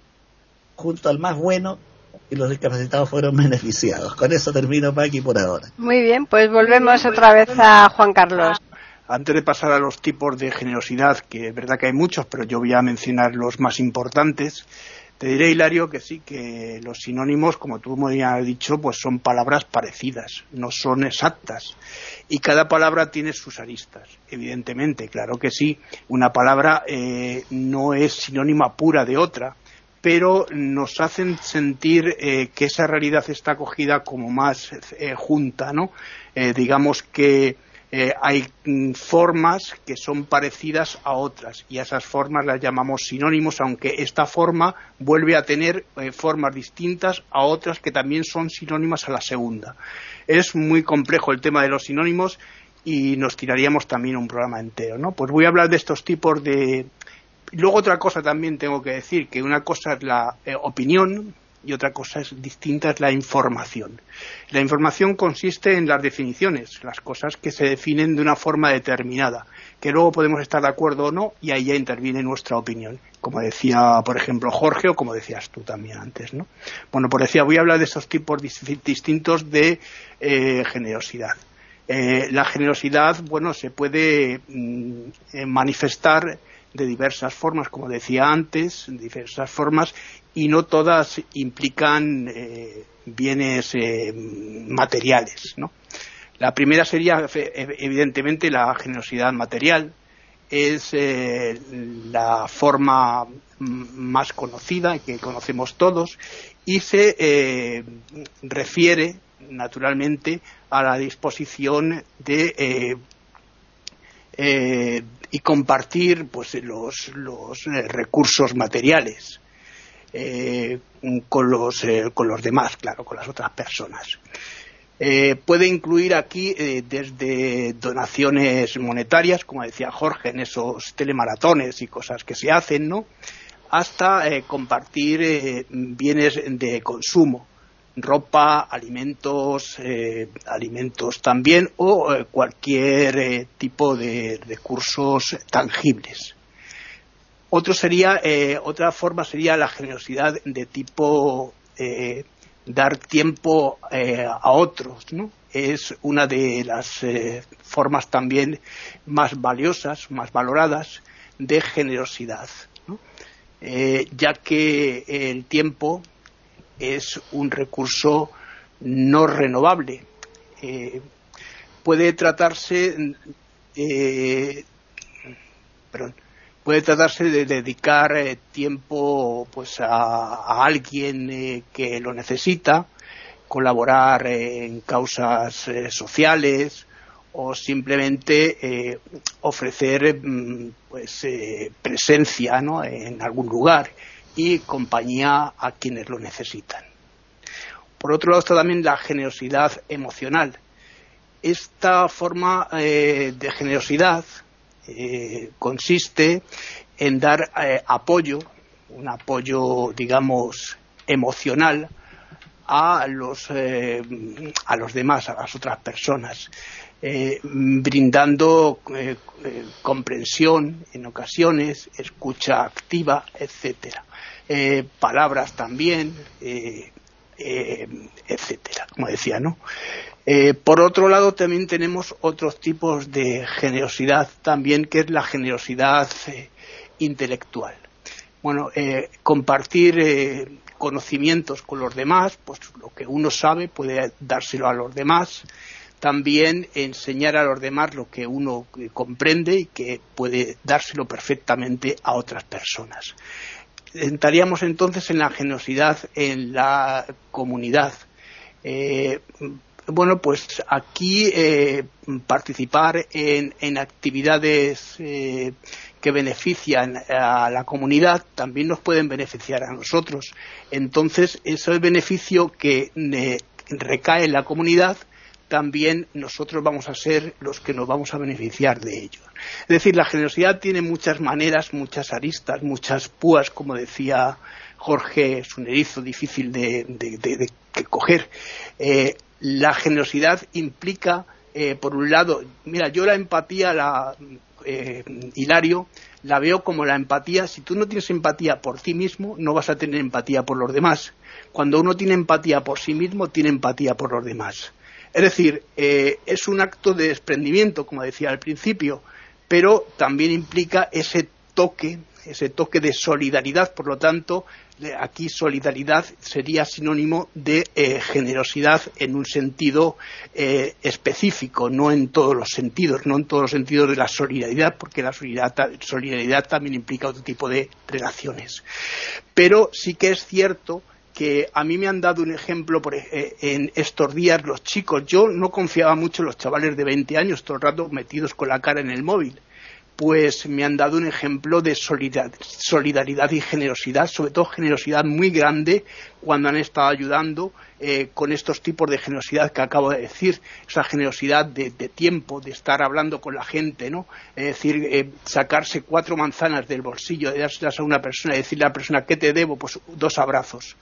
junto al más bueno, y los discapacitados fueron beneficiados. Con eso termino, Paqui, por ahora. Muy bien, pues volvemos otra vez a Juan Carlos. Antes de pasar a los tipos de generosidad, que es verdad que hay muchos, pero yo voy a mencionar los más importantes, te diré, Hilario, que sí, que los sinónimos, como tú me has dicho, pues son palabras parecidas, no son exactas. Y cada palabra tiene sus aristas, evidentemente, claro que sí. Una palabra eh, no es sinónima pura de otra, pero nos hacen sentir eh, que esa realidad está cogida como más eh, junta, ¿no? Eh, digamos que eh, hay mm, formas que son parecidas a otras, y a esas formas las llamamos sinónimos, aunque esta forma vuelve a tener eh, formas distintas a otras que también son sinónimas a la segunda. Es muy complejo el tema de los sinónimos y nos tiraríamos también un programa entero, ¿no? Pues voy a hablar de estos tipos de... Luego otra cosa también tengo que decir, que una cosa es la eh, opinión y otra cosa es distinta es la información. La información consiste en las definiciones, las cosas que se definen de una forma determinada, que luego podemos estar de acuerdo o no, y ahí ya interviene nuestra opinión, como decía, por ejemplo, Jorge, o como decías tú también antes, ¿no? Bueno, pues decía, voy a hablar de estos tipos distintos de eh, generosidad. Eh, la generosidad, bueno, se puede mm, eh, manifestar de diversas formas, como decía antes, diversas formas, y no todas implican eh, bienes eh, materiales, ¿no? La primera sería, evidentemente, la generosidad material. Es eh, la forma más conocida, que conocemos todos, y se eh, refiere, naturalmente, a la disposición de eh, eh, y compartir pues los, los eh, recursos materiales eh, con los eh, con los demás, claro, con las otras personas. Eh, puede incluir aquí eh, desde donaciones monetarias, como decía Jorge, en esos telemaratones y cosas que se hacen, ¿no?, hasta eh, compartir eh, bienes de consumo, ropa, alimentos, eh, alimentos también, o eh, cualquier eh, tipo de recursos tangibles. Otro sería, eh, otra forma sería la generosidad de tipo eh, dar tiempo eh, a otros, ¿no? Es una de las eh, formas también más valiosas, más valoradas de generosidad, ¿no? Eh, ya que el tiempo es un recurso no renovable. Eh, puede tratarse eh, perdón, puede tratarse de dedicar eh, tiempo pues a, a alguien eh, que lo necesita, colaborar eh, en causas eh, sociales, o simplemente eh, ofrecer pues eh, presencia, ¿no?, en algún lugar y compañía a quienes lo necesitan. Por otro lado está también la generosidad emocional. Esta forma eh, de generosidad eh, consiste en dar eh, apoyo, un apoyo, digamos, emocional a los eh, a los demás, a las otras personas, eh, brindando eh, eh, comprensión en ocasiones, escucha activa, etcétera, eh, palabras también, eh, eh, etcétera, como decía, ¿no? Eh, por otro lado, también tenemos otros tipos de generosidad también, que es la generosidad eh, intelectual. Bueno, eh, compartir eh, conocimientos con los demás, pues lo que uno sabe puede dárselo a los demás. También enseñar a los demás lo que uno comprende y que puede dárselo perfectamente a otras personas. Entraríamos entonces en la generosidad en la comunidad. Eh, Bueno, pues aquí eh, participar en, en actividades eh, que benefician a la comunidad también nos pueden beneficiar a nosotros. Entonces, ese beneficio que eh, recae en la comunidad, también nosotros vamos a ser los que nos vamos a beneficiar de ello. Es decir, la generosidad tiene muchas maneras, muchas aristas, muchas púas, como decía Jorge, es un erizo difícil de, de, de, de, de coger. Eh, La generosidad implica, eh, por un lado, mira, yo la empatía, la, eh, Hilario, la veo como la empatía. Si tú no tienes empatía por ti mismo, no vas a tener empatía por los demás. Cuando uno tiene empatía por sí mismo, tiene empatía por los demás. Es decir, eh, es un acto de desprendimiento, como decía al principio, pero también implica ese toque, ese toque de solidaridad. Por lo tanto, aquí solidaridad sería sinónimo de eh, generosidad en un sentido eh, específico, no en todos los sentidos, no en todos los sentidos de la solidaridad, porque la solidaridad, solidaridad también implica otro tipo de relaciones. Pero sí que es cierto que a mí me han dado un ejemplo por, eh, en estos días los chicos. Yo no confiaba mucho en los chavales de veinte años, todo el rato metidos con la cara en el móvil. Pues me han dado un ejemplo de solidaridad y generosidad, sobre todo generosidad muy grande cuando han estado ayudando eh, con estos tipos de generosidad que acabo de decir, esa generosidad de, de tiempo, de estar hablando con la gente, ¿no? Es decir, eh, sacarse cuatro manzanas del bolsillo, de dárselas a una persona y decirle a la persona, ¿qué te debo? Pues dos abrazos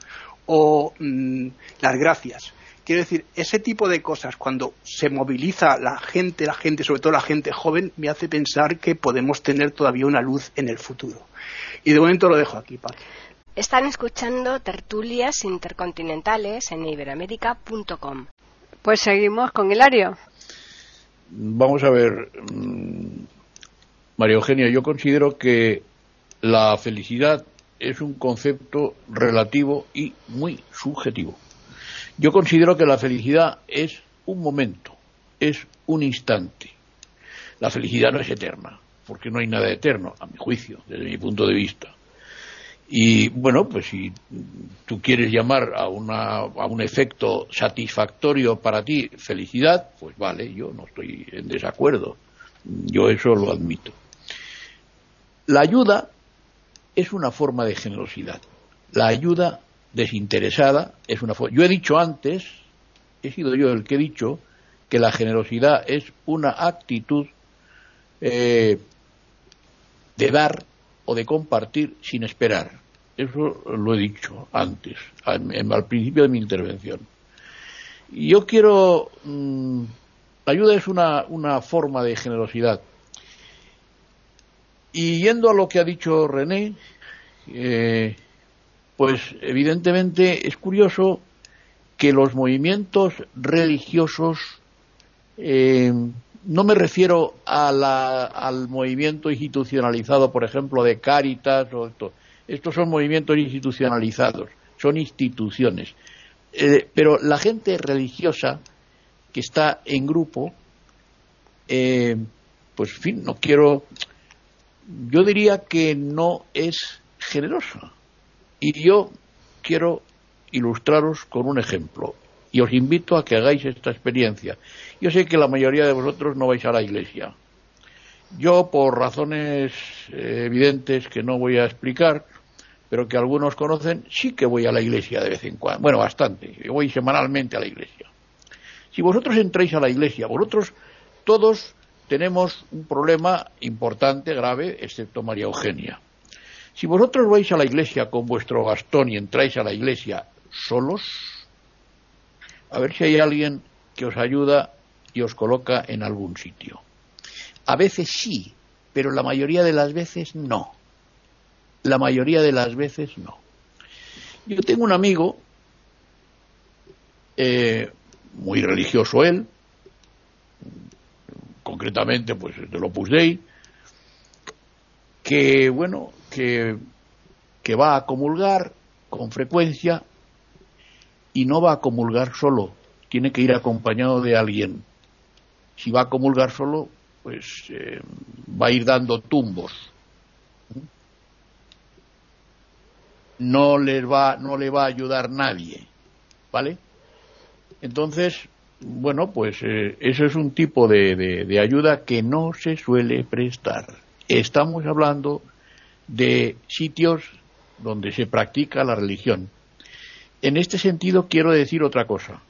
o mmm, las gracias. Quiero decir, ese tipo de cosas, cuando se moviliza la gente, la gente, sobre todo la gente joven, me hace pensar que podemos tener todavía una luz en el futuro. Y de momento lo dejo aquí, Paqui. Están escuchando Tertulias Intercontinentales en iberoamerica punto com. Pues seguimos con Hilario. Vamos a ver, María Eugenia, yo considero que la felicidad es un concepto relativo y muy subjetivo. Yo considero que la felicidad es un momento, es un instante. La felicidad no es eterna, porque no hay nada eterno, a mi juicio, desde mi punto de vista. Y bueno, pues si tú quieres llamar a, una, a un efecto satisfactorio para ti felicidad, pues vale, yo no estoy en desacuerdo. Yo eso lo admito. La ayuda es una forma de generosidad. La ayuda desinteresada es una forma. Yo he dicho antes, he sido yo el que he dicho que la generosidad es una actitud eh, de dar o de compartir sin esperar. Eso lo he dicho antes, al, al principio de mi intervención. Y yo quiero mmm, la ayuda es una, una forma de generosidad. Y yendo a lo que ha dicho René, eh, pues evidentemente es curioso que los movimientos religiosos, eh, no me refiero a la, al movimiento institucionalizado, por ejemplo, de Cáritas, o esto, estos son movimientos institucionalizados, son instituciones, eh, pero la gente religiosa que está en grupo, eh, pues en fin, no quiero, yo diría que no es generosa. Y yo quiero ilustraros con un ejemplo y os invito a que hagáis esta experiencia. Yo sé que la mayoría de vosotros no vais a la iglesia. Yo, por razones eh, evidentes que no voy a explicar, pero que algunos conocen, sí que voy a la iglesia de vez en cuando. Bueno, bastante. Yo voy semanalmente a la iglesia. Si vosotros entráis a la iglesia, vosotros todos tenemos un problema importante, grave, excepto María Eugenia. Si vosotros vais a la iglesia con vuestro bastón y entráis a la iglesia solos, a ver si hay alguien que os ayuda y os coloca en algún sitio. A veces sí, pero la mayoría de las veces no. La mayoría de las veces no. Yo tengo un amigo, eh, muy religioso él, concretamente pues del Opus Dei, que bueno, que, que va a comulgar con frecuencia y no va a comulgar solo, tiene que ir acompañado de alguien. Si va a comulgar solo, pues eh, va a ir dando tumbos. No les va, no le va a ayudar nadie, ¿vale? Entonces, bueno, pues eh, eso es un tipo de, de, de ayuda que no se suele prestar. Estamos hablando de sitios donde se practica la religión. En este sentido quiero decir otra cosa.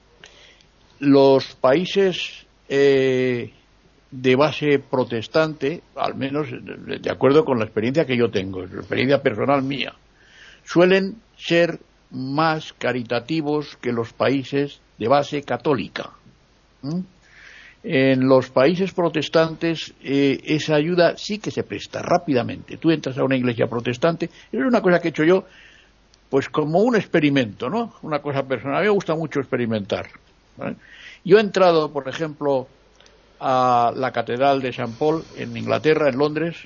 Los países eh, de base protestante, al menos de acuerdo con la experiencia que yo tengo, la experiencia personal mía, suelen ser más caritativos que los países de base católica. ¿Mm? En los países protestantes eh, esa ayuda sí que se presta rápidamente. Tú entras a una iglesia protestante, es una cosa que he hecho yo, pues como un experimento, ¿no? Una cosa personal. A mí me gusta mucho experimentar, ¿vale? Yo he entrado, por ejemplo, a la Catedral de San Paul en Inglaterra, en Londres,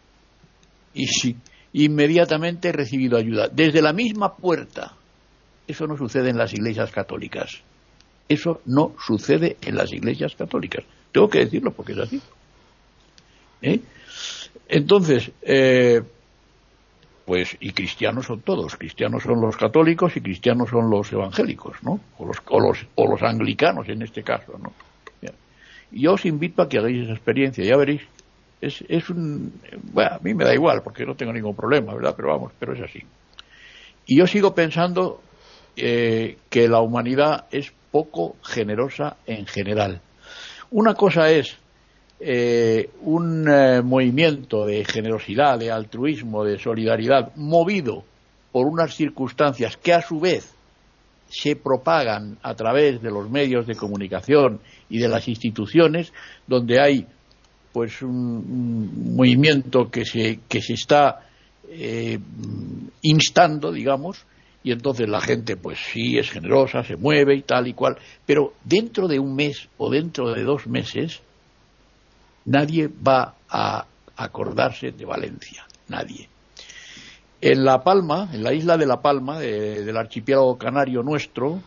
y sí, inmediatamente he recibido ayuda desde la misma puerta. Eso no sucede en las iglesias católicas. Eso no sucede en las iglesias católicas. Tengo que decirlo porque es así. ¿Eh? Entonces, eh, pues, y cristianos son todos. Cristianos son los católicos y cristianos son los evangélicos, ¿no? O los, o los, o los anglicanos en este caso, ¿no? Yo os invito a que hagáis esa experiencia, ya veréis. Es, es un, bueno, a mí me da igual porque no tengo ningún problema, ¿verdad? Pero vamos, pero es así. Y yo sigo pensando eh, que la humanidad es poco generosa en general. Una cosa es eh, un eh, movimiento de generosidad, de altruismo, de solidaridad, movido por unas circunstancias que a su vez se propagan a través de los medios de comunicación y de las instituciones, donde hay pues un, un movimiento que se que se está eh, instando, digamos, y entonces la gente pues sí es generosa, se mueve y tal y cual, pero dentro de un mes o dentro de dos meses nadie va a acordarse de Valencia, nadie. En La Palma, en la isla de La Palma, de, del archipiélago canario nuestro,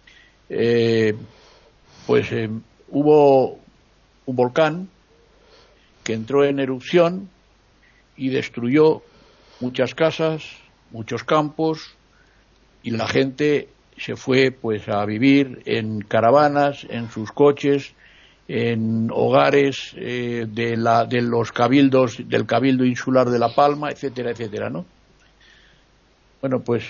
eh, pues eh, hubo un volcán que entró en erupción y destruyó muchas casas, muchos campos, y la gente se fue pues a vivir en caravanas, en sus coches, en hogares eh, de, la, de los cabildos, del Cabildo Insular de La Palma, etcétera, etcétera, ¿no? Bueno, pues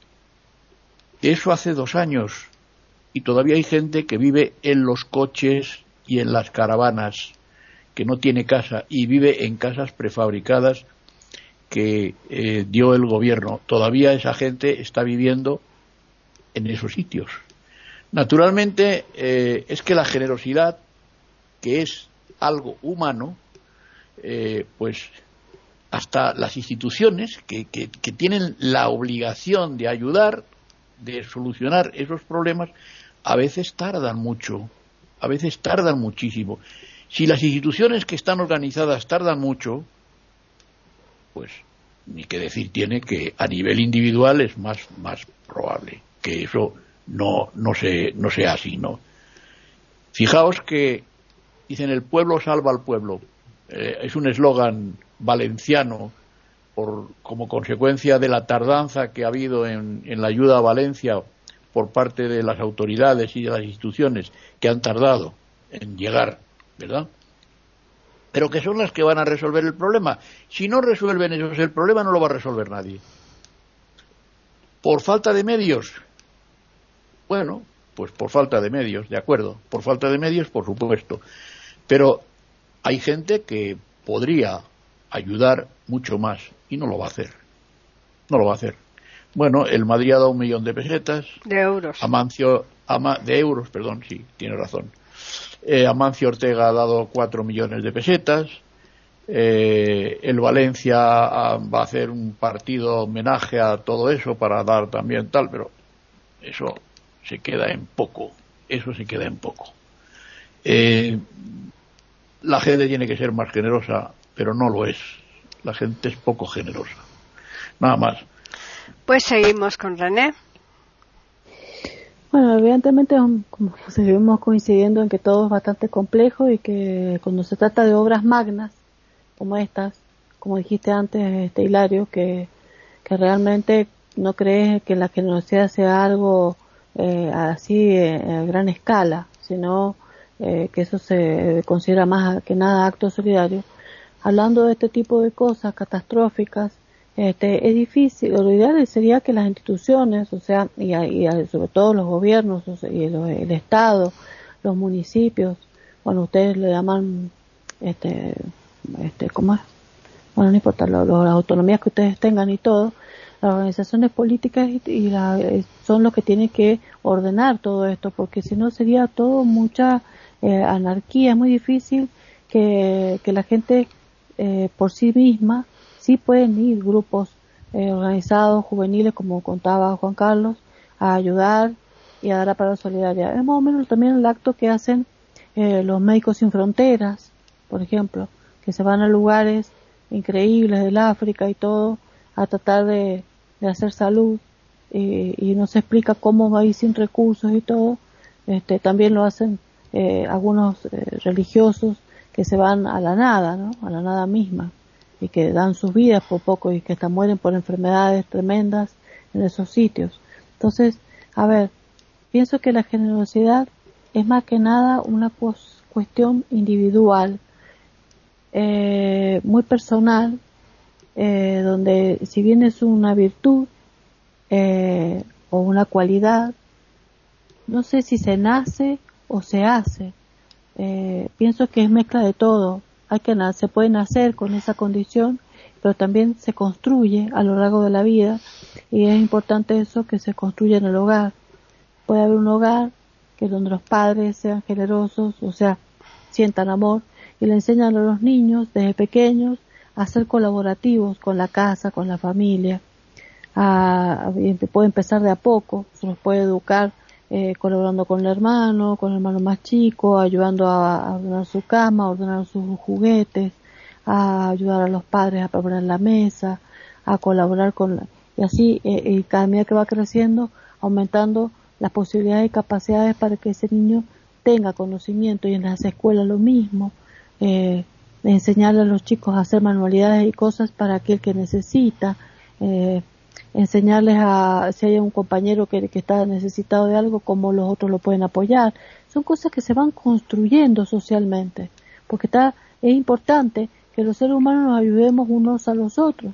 eso hace dos años y todavía hay gente que vive en los coches y en las caravanas, que no tiene casa y vive en casas prefabricadas que eh, dio el gobierno. Todavía esa gente está viviendo en esos sitios. Naturalmente, eh, es que la generosidad, que es algo humano, eh, pues hasta las instituciones que, que, que tienen la obligación de ayudar, de solucionar esos problemas, a veces tardan mucho, a veces tardan muchísimo. Si las instituciones que están organizadas tardan mucho, pues ni qué decir tiene que a nivel individual es más, más probable que eso no, no, se, no sea así, ¿no? Fijaos que dicen el pueblo salva al pueblo. Eh, es un eslogan valenciano por, como consecuencia de la tardanza que ha habido en, en la ayuda a Valencia por parte de las autoridades y de las instituciones que han tardado en llegar, ¿verdad? Pero que son las que van a resolver el problema. Si no resuelven ellos el problema, no lo va a resolver nadie. ¿Por falta de medios? Bueno, pues por falta de medios, de acuerdo. Por falta de medios, por supuesto. Pero hay gente que podría ayudar mucho más y no lo va a hacer. No lo va a hacer. Bueno, el Madrid ha dado un millón de pesetas. De euros. Amancio, Ama, de euros, perdón, sí, tiene razón. Eh, Amancio Ortega ha dado cuatro millones de pesetas. Eh, el Valencia a, va a hacer un partido homenaje a todo eso para dar también tal, pero eso se queda en poco. Eso se queda en poco. Eh, la gente tiene que ser más generosa, pero no lo es. La gente es poco generosa. Nada más. Pues seguimos con René. Bueno, evidentemente como seguimos coincidiendo en que todo es bastante complejo y que cuando se trata de obras magnas como estas, como dijiste antes, este Hilario, que, que realmente no crees que la generosidad sea algo eh, así eh, a gran escala, sino eh, que eso se considera más que nada acto solidario. Hablando de este tipo de cosas catastróficas, Este, es difícil, lo ideal sería que las instituciones, o sea, y, y sobre todo los gobiernos, o sea, y el, el Estado, los municipios, bueno, ustedes le llaman, este, este, ¿cómo es? Bueno, no importa, lo, lo, las autonomías que ustedes tengan y todo, las organizaciones políticas y, y la, son los que tienen que ordenar todo esto, porque si no sería todo mucha eh, anarquía, es muy difícil que, que la gente eh, por sí misma. Sí pueden ir grupos eh, organizados, juveniles, como contaba Juan Carlos, a ayudar y a dar la palabra solidaria. Es más o menos también el acto que hacen eh, los Médicos Sin Fronteras, por ejemplo, que se van a lugares increíbles del África y todo, a tratar de, de hacer salud, y, y no se explica cómo va a ir sin recursos y todo. Este, también lo hacen eh, algunos eh, religiosos que se van a la nada, ¿no? A la nada misma, y que dan sus vidas por poco y que hasta mueren por enfermedades tremendas en esos sitios. Entonces, a ver, pienso que la generosidad es más que nada una cuestión individual, eh, muy personal, eh, donde si bien es una virtud eh, o una cualidad, no sé si se nace o se hace. Eh, pienso que es mezcla de todo. Hay que se puede nacer con esa condición, pero también se construye a lo largo de la vida, y es importante eso, que se construye en el hogar. Puede haber un hogar que donde los padres sean generosos, o sea, sientan amor, y le enseñan a los niños desde pequeños a ser colaborativos con la casa, con la familia. A, a, puede empezar de a poco, se los puede educar Eh, colaborando con el hermano, con el hermano más chico, ayudando a, a ordenar su cama, a ordenar sus juguetes, a ayudar a los padres a preparar la mesa, a colaborar con la, y así eh, y cada medida que va creciendo, aumentando las posibilidades y capacidades para que ese niño tenga conocimiento. Y en las escuelas lo mismo, eh, enseñarle a los chicos a hacer manualidades y cosas para aquel que necesita, eh, enseñarles a, si hay un compañero que, que está necesitado de algo, cómo los otros lo pueden apoyar. Son cosas que se van construyendo socialmente, porque está, es importante que los seres humanos nos ayudemos unos a los otros,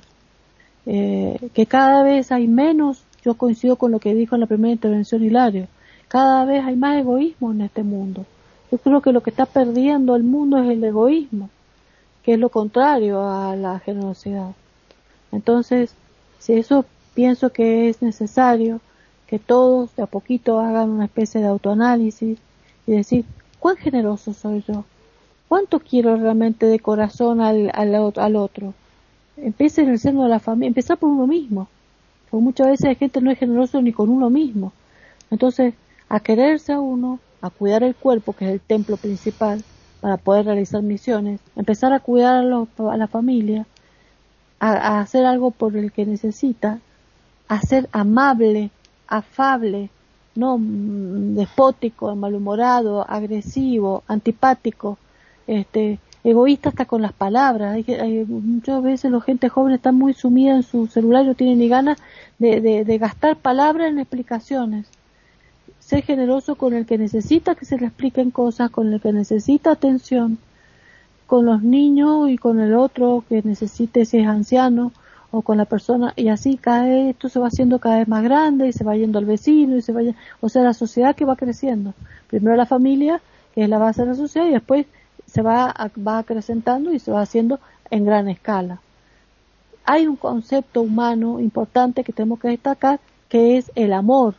eh, que cada vez hay menos, yo coincido con lo que dijo en la primera intervención Hilario, cada vez hay más egoísmo en este mundo. Yo creo que lo que está perdiendo el mundo es el egoísmo, que es lo contrario a la generosidad. Entonces, si eso pienso que es necesario que todos de a poquito hagan una especie de autoanálisis y decir, ¿cuán generoso soy yo? ¿Cuánto quiero realmente de corazón al, al, al otro? Empiece en el seno de la familia, empezar por uno mismo, porque muchas veces la gente no es generoso ni con uno mismo. Entonces, a quererse a uno, a cuidar el cuerpo, que es el templo principal para poder realizar misiones, empezar a cuidar a, los, a la familia, a, a hacer algo por el que necesita, a ser amable, afable, no despótico, malhumorado, agresivo, antipático, este, egoísta hasta con las palabras. Hay, hay, muchas veces la gente joven está muy sumida en su celular y no tiene ni ganas de, de, de gastar palabras en explicaciones. Ser generoso con el que necesita que se le expliquen cosas, con el que necesita atención, con los niños y con el otro que necesite, si es anciano, o con la persona, y así cada vez esto se va haciendo cada vez más grande y se va yendo al vecino y se vaya, o sea, la sociedad que va creciendo. Primero la familia, que es la base de la sociedad, y después se va a, va acrecentando y se va haciendo en gran escala. Hay un concepto humano importante que tenemos que destacar, que es el amor.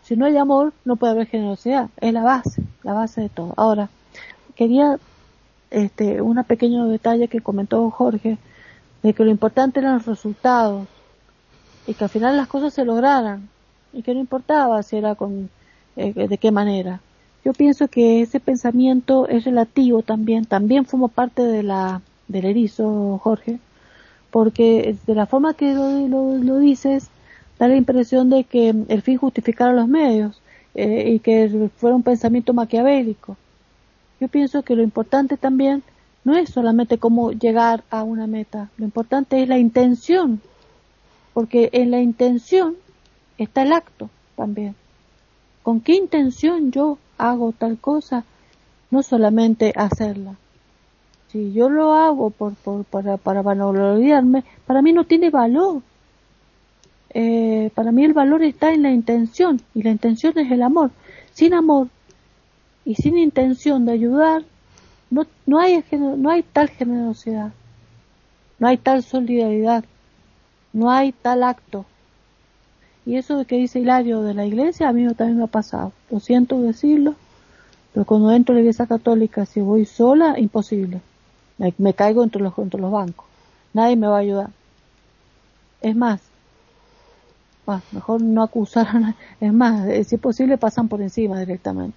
Si no hay amor, no puede haber generosidad. Es la base, la base de todo. Ahora, quería este un pequeño detalle que comentó Jorge, de que lo importante eran los resultados y que al final las cosas se lograran y que no importaba si era con eh, de qué manera. Yo pienso que ese pensamiento es relativo también, también forma parte de la del erizo, Jorge, porque de la forma que lo, lo, lo dices, da la impresión de que el fin justificara los medios eh, y que fuera un pensamiento maquiavélico. Yo pienso que lo importante también no es solamente cómo llegar a una meta, lo importante es la intención, porque en la intención está el acto también. ¿Con qué intención yo hago tal cosa? No solamente hacerla. Si yo lo hago por, por para para vanagloriarme, para mí no tiene valor. Eh, para mí el valor está en la intención, y la intención es el amor. Sin amor y sin intención de ayudar, no no hay no hay tal generosidad, no hay tal solidaridad, no hay tal acto. Y eso de que dice Hilario de la iglesia, a mí también me ha pasado. Lo siento decirlo, pero cuando entro a la iglesia católica, si voy sola, imposible. Me, me caigo entre los, entre los bancos. Nadie me va a ayudar. Es más, bueno, mejor no acusar a nadie. Es más, si es posible, pasan por encima directamente.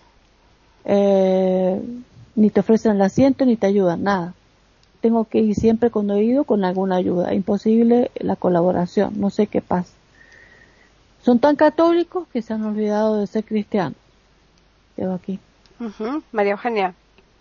Eh, ni te ofrecen el asiento, ni te ayudan, nada. Tengo que ir siempre cuando he ido con alguna ayuda. Imposible la colaboración, no sé qué pasa. Son tan católicos que se han olvidado de ser cristianos. Quedo aquí. Uh-huh. María Eugenia.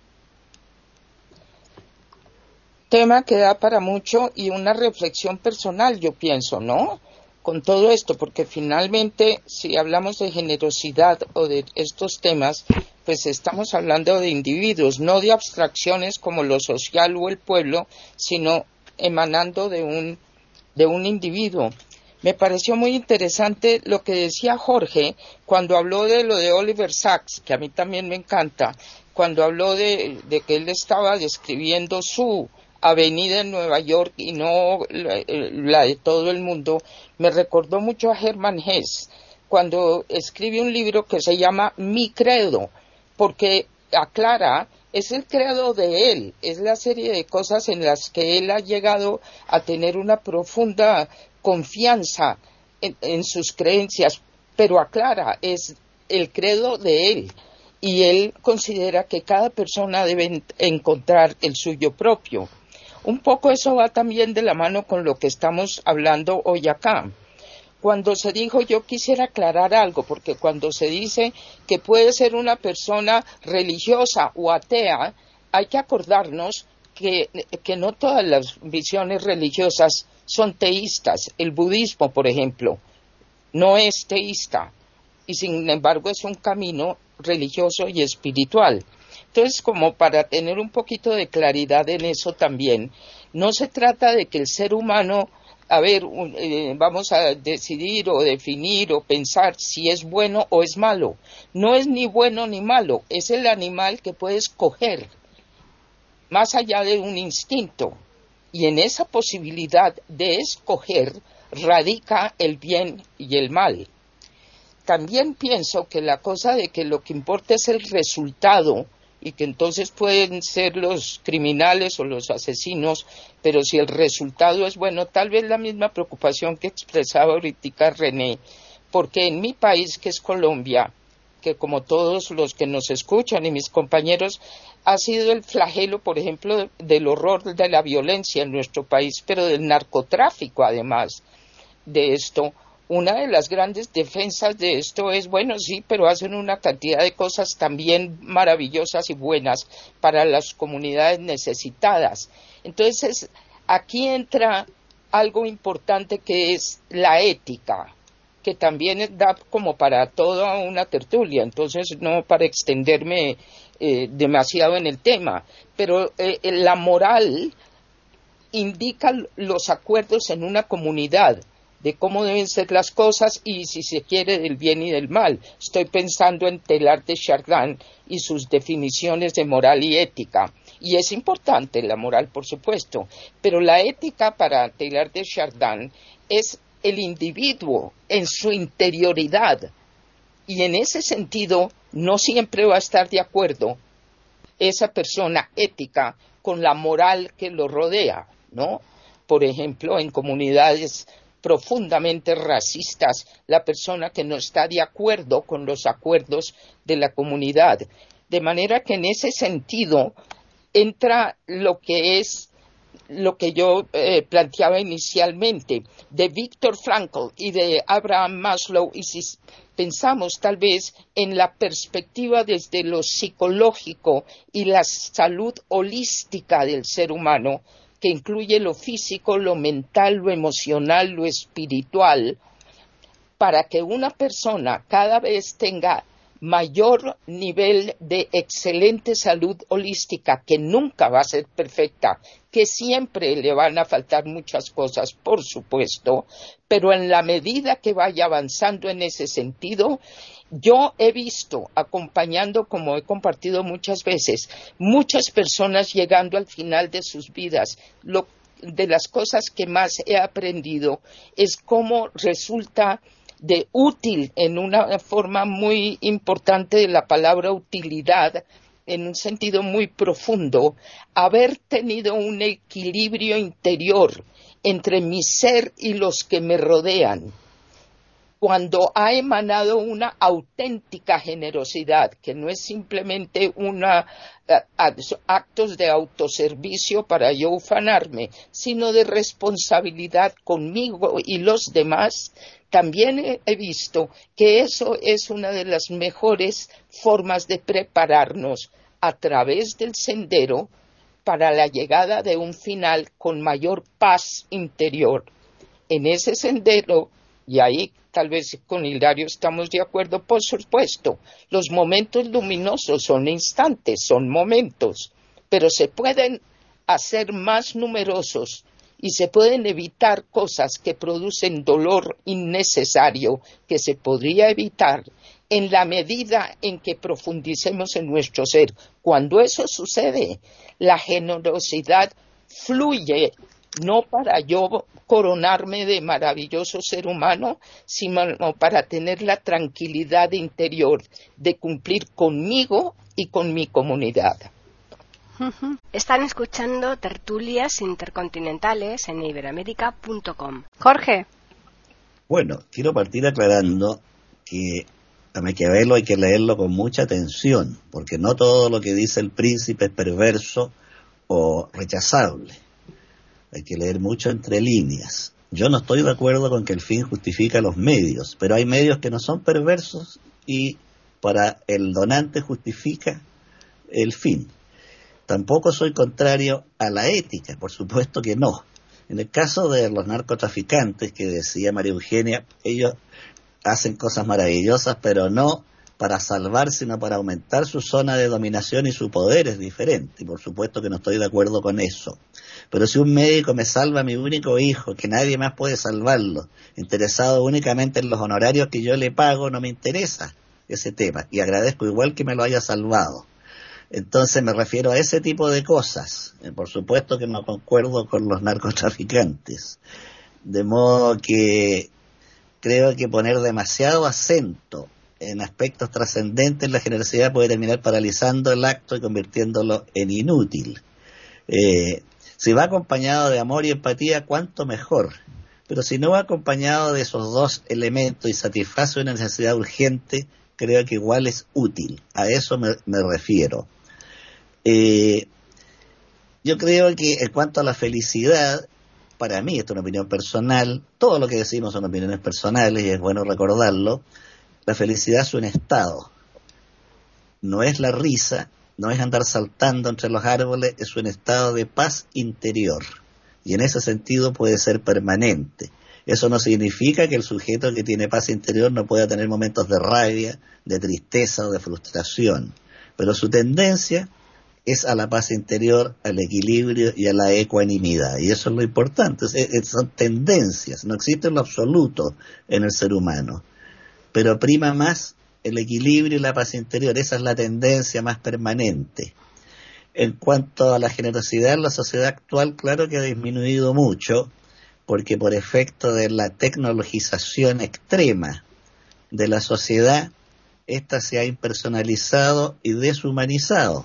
Tema que da para mucho y una reflexión personal, yo pienso, ¿no? Con todo esto, porque finalmente, si hablamos de generosidad o de estos temas, pues estamos hablando de individuos, no de abstracciones como lo social o el pueblo, sino emanando de un, de un individuo. Me pareció muy interesante lo que decía Jorge cuando habló de lo de Oliver Sacks, que a mí también me encanta, cuando habló de, de que él estaba describiendo su avenida en Nueva York y no la, la de todo el mundo. Me recordó mucho a Hermann Hesse cuando escribe un libro que se llama Mi Credo, porque aclara, es el credo de él, es la serie de cosas en las que él ha llegado a tener una profunda confianza en, en sus creencias, pero aclara, es el credo de él, y él considera que cada persona debe encontrar el suyo propio. Un poco eso va también de la mano con lo que estamos hablando hoy acá. Cuando se dijo, yo quisiera aclarar algo, porque cuando se dice que puede ser una persona religiosa o atea, hay que acordarnos que, que no todas las visiones religiosas son teístas. El budismo, por ejemplo, no es teísta y sin embargo es un camino religioso y espiritual. Entonces, como para tener un poquito de claridad en eso también, no se trata de que el ser humano, a ver, eh, vamos a decidir o definir o pensar si es bueno o es malo. No es ni bueno ni malo, es el animal que puede escoger más allá de un instinto. Y en esa posibilidad de escoger radica el bien y el mal. También pienso que la cosa de que lo que importa es el resultado, y que entonces pueden ser los criminales o los asesinos, pero si el resultado es bueno, tal vez la misma preocupación que expresaba ahorita René, porque en mi país, que es Colombia, que como todos los que nos escuchan y mis compañeros, ha sido el flagelo, por ejemplo, del horror de la violencia en nuestro país, pero del narcotráfico además de esto. Una de las grandes defensas de esto es, bueno, sí, pero hacen una cantidad de cosas también maravillosas y buenas para las comunidades necesitadas. Entonces, aquí entra algo importante que es la ética, que también da como para toda una tertulia, entonces no para extenderme eh, demasiado en el tema, pero eh, la moral indica los acuerdos en una comunidad, de cómo deben ser las cosas y, si se quiere, del bien y del mal. Estoy pensando en Teilhard de Chardin y sus definiciones de moral y ética. Y es importante la moral, por supuesto, pero la ética para Teilhard de Chardin es el individuo en su interioridad, Y en ese sentido, no siempre va a estar de acuerdo esa persona ética con la moral que lo rodea, ¿no? Por ejemplo, en comunidades profundamente racistas, la persona que no está de acuerdo con los acuerdos de la comunidad. De manera que en ese sentido entra lo que es lo que yo eh, planteaba inicialmente de Viktor Frankl y de Abraham Maslow, y si pensamos tal vez en la perspectiva desde lo psicológico y la salud holística del ser humano, que incluye lo físico, lo mental, lo emocional, lo espiritual, para que una persona cada vez tenga mayor nivel de excelente salud holística, que nunca va a ser perfecta, que siempre le van a faltar muchas cosas, por supuesto, pero en la medida que vaya avanzando en ese sentido, yo he visto, acompañando, como he compartido muchas veces, muchas personas llegando al final de sus vidas. Lo, de las cosas que más he aprendido es cómo resulta de útil, en una forma muy importante de la palabra utilidad, en un sentido muy profundo, haber tenido un equilibrio interior entre mi ser y los que me rodean, cuando ha emanado una auténtica generosidad, que no es simplemente una uh, actos de autoservicio para yo ufanarme, sino de responsabilidad conmigo y los demás. También he, he visto que eso es una de las mejores formas de prepararnos a través del sendero para la llegada de un final con mayor paz interior. En ese sendero, y ahí tal vez con Hilario estamos de acuerdo, por supuesto, los momentos luminosos son instantes, son momentos, pero se pueden hacer más numerosos y se pueden evitar cosas que producen dolor innecesario que se podría evitar en la medida en que profundicemos en nuestro ser. Cuando eso sucede, la generosidad fluye, no para yo coronarme de maravilloso ser humano, sino para tener la tranquilidad interior de cumplir conmigo y con mi comunidad. Están escuchando Tertulias Intercontinentales en iberoamérica punto com. Jorge. Bueno, quiero partir aclarando que a Maquiavelo hay que leerlo con mucha atención, porque no todo lo que dice el príncipe es perverso o rechazable. Hay que leer mucho entre líneas. Yo no estoy de acuerdo con que el fin justifica los medios, pero hay medios que no son perversos y para el donante justifica el fin. Tampoco soy contrario a la ética, por supuesto que no. En el caso de los narcotraficantes, que decía María Eugenia, ellos hacen cosas maravillosas, pero no para salvar, sino para aumentar su zona de dominación y su poder es diferente. Y por supuesto que no estoy de acuerdo con eso. Pero si un médico me salva a mi único hijo, que nadie más puede salvarlo, interesado únicamente en los honorarios que yo le pago, no me interesa ese tema. Y agradezco igual que me lo haya salvado. Entonces me refiero a ese tipo de cosas. Eh, por supuesto que no concuerdo con los narcotraficantes. De modo que creo que poner demasiado acento en aspectos trascendentes, la generosidad puede terminar paralizando el acto y convirtiéndolo en inútil. Eh, si va acompañado de amor y empatía, cuánto mejor. Pero si no va acompañado de esos dos elementos y satisface una necesidad urgente, creo que igual es útil. A eso me, me refiero. Eh, yo creo que en cuanto a la felicidad, para mí, esto es una opinión personal, todo lo que decimos son opiniones personales y es bueno recordarlo, la felicidad es un estado, no es la risa, no es andar saltando entre los árboles, es un estado de paz interior y en ese sentido puede ser permanente. Eso no significa que el sujeto que tiene paz interior no pueda tener momentos de rabia, de tristeza o de frustración, pero su tendencia es a la paz interior, al equilibrio y a la ecuanimidad. Y eso es lo importante, es, es, son tendencias, no existe lo absoluto en el ser humano. Pero prima más el equilibrio y la paz interior, esa es la tendencia más permanente. En cuanto a la generosidad en la sociedad actual, claro que ha disminuido mucho, porque por efecto de la tecnologización extrema de la sociedad, esta se ha impersonalizado y deshumanizado.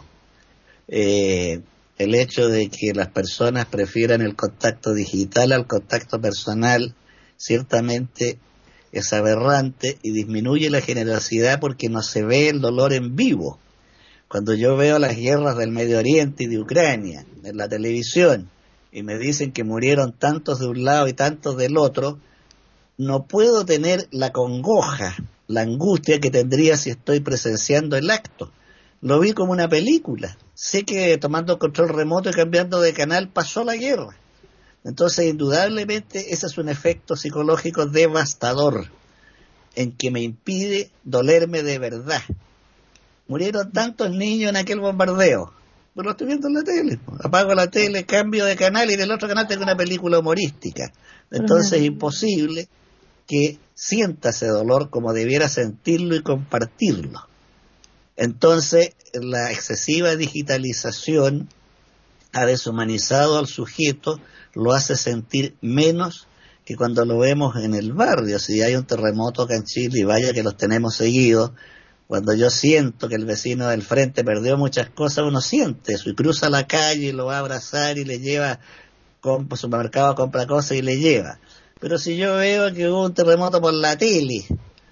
Eh, el hecho de que las personas prefieran el contacto digital al contacto personal ciertamente es aberrante y disminuye la generosidad porque no se ve el dolor en vivo. Cuando yo veo las guerras del Medio Oriente y de Ucrania en la televisión y me dicen que murieron tantos de un lado y tantos del otro, no puedo tener la congoja, la angustia que tendría si estoy presenciando el acto. Lo vi como una película. Sé que tomando control remoto y cambiando de canal pasó la guerra. Entonces, indudablemente, ese es un efecto psicológico devastador en que me impide dolerme de verdad. Murieron tantos niños en aquel bombardeo. Pues lo estoy viendo en la tele. Apago la tele, cambio de canal y en el otro canal tengo una película humorística. Entonces, es imposible que sienta ese dolor como debiera sentirlo y compartirlo. Entonces, la excesiva digitalización ha deshumanizado al sujeto, lo hace sentir menos que cuando lo vemos en el barrio. Si hay un terremoto acá en Chile, y vaya que los tenemos seguidos, cuando yo siento que el vecino del frente perdió muchas cosas, uno siente eso y cruza la calle y lo va a abrazar y le lleva, compra supermercado, compra cosas y le lleva. Pero si yo veo que hubo un terremoto por la tele,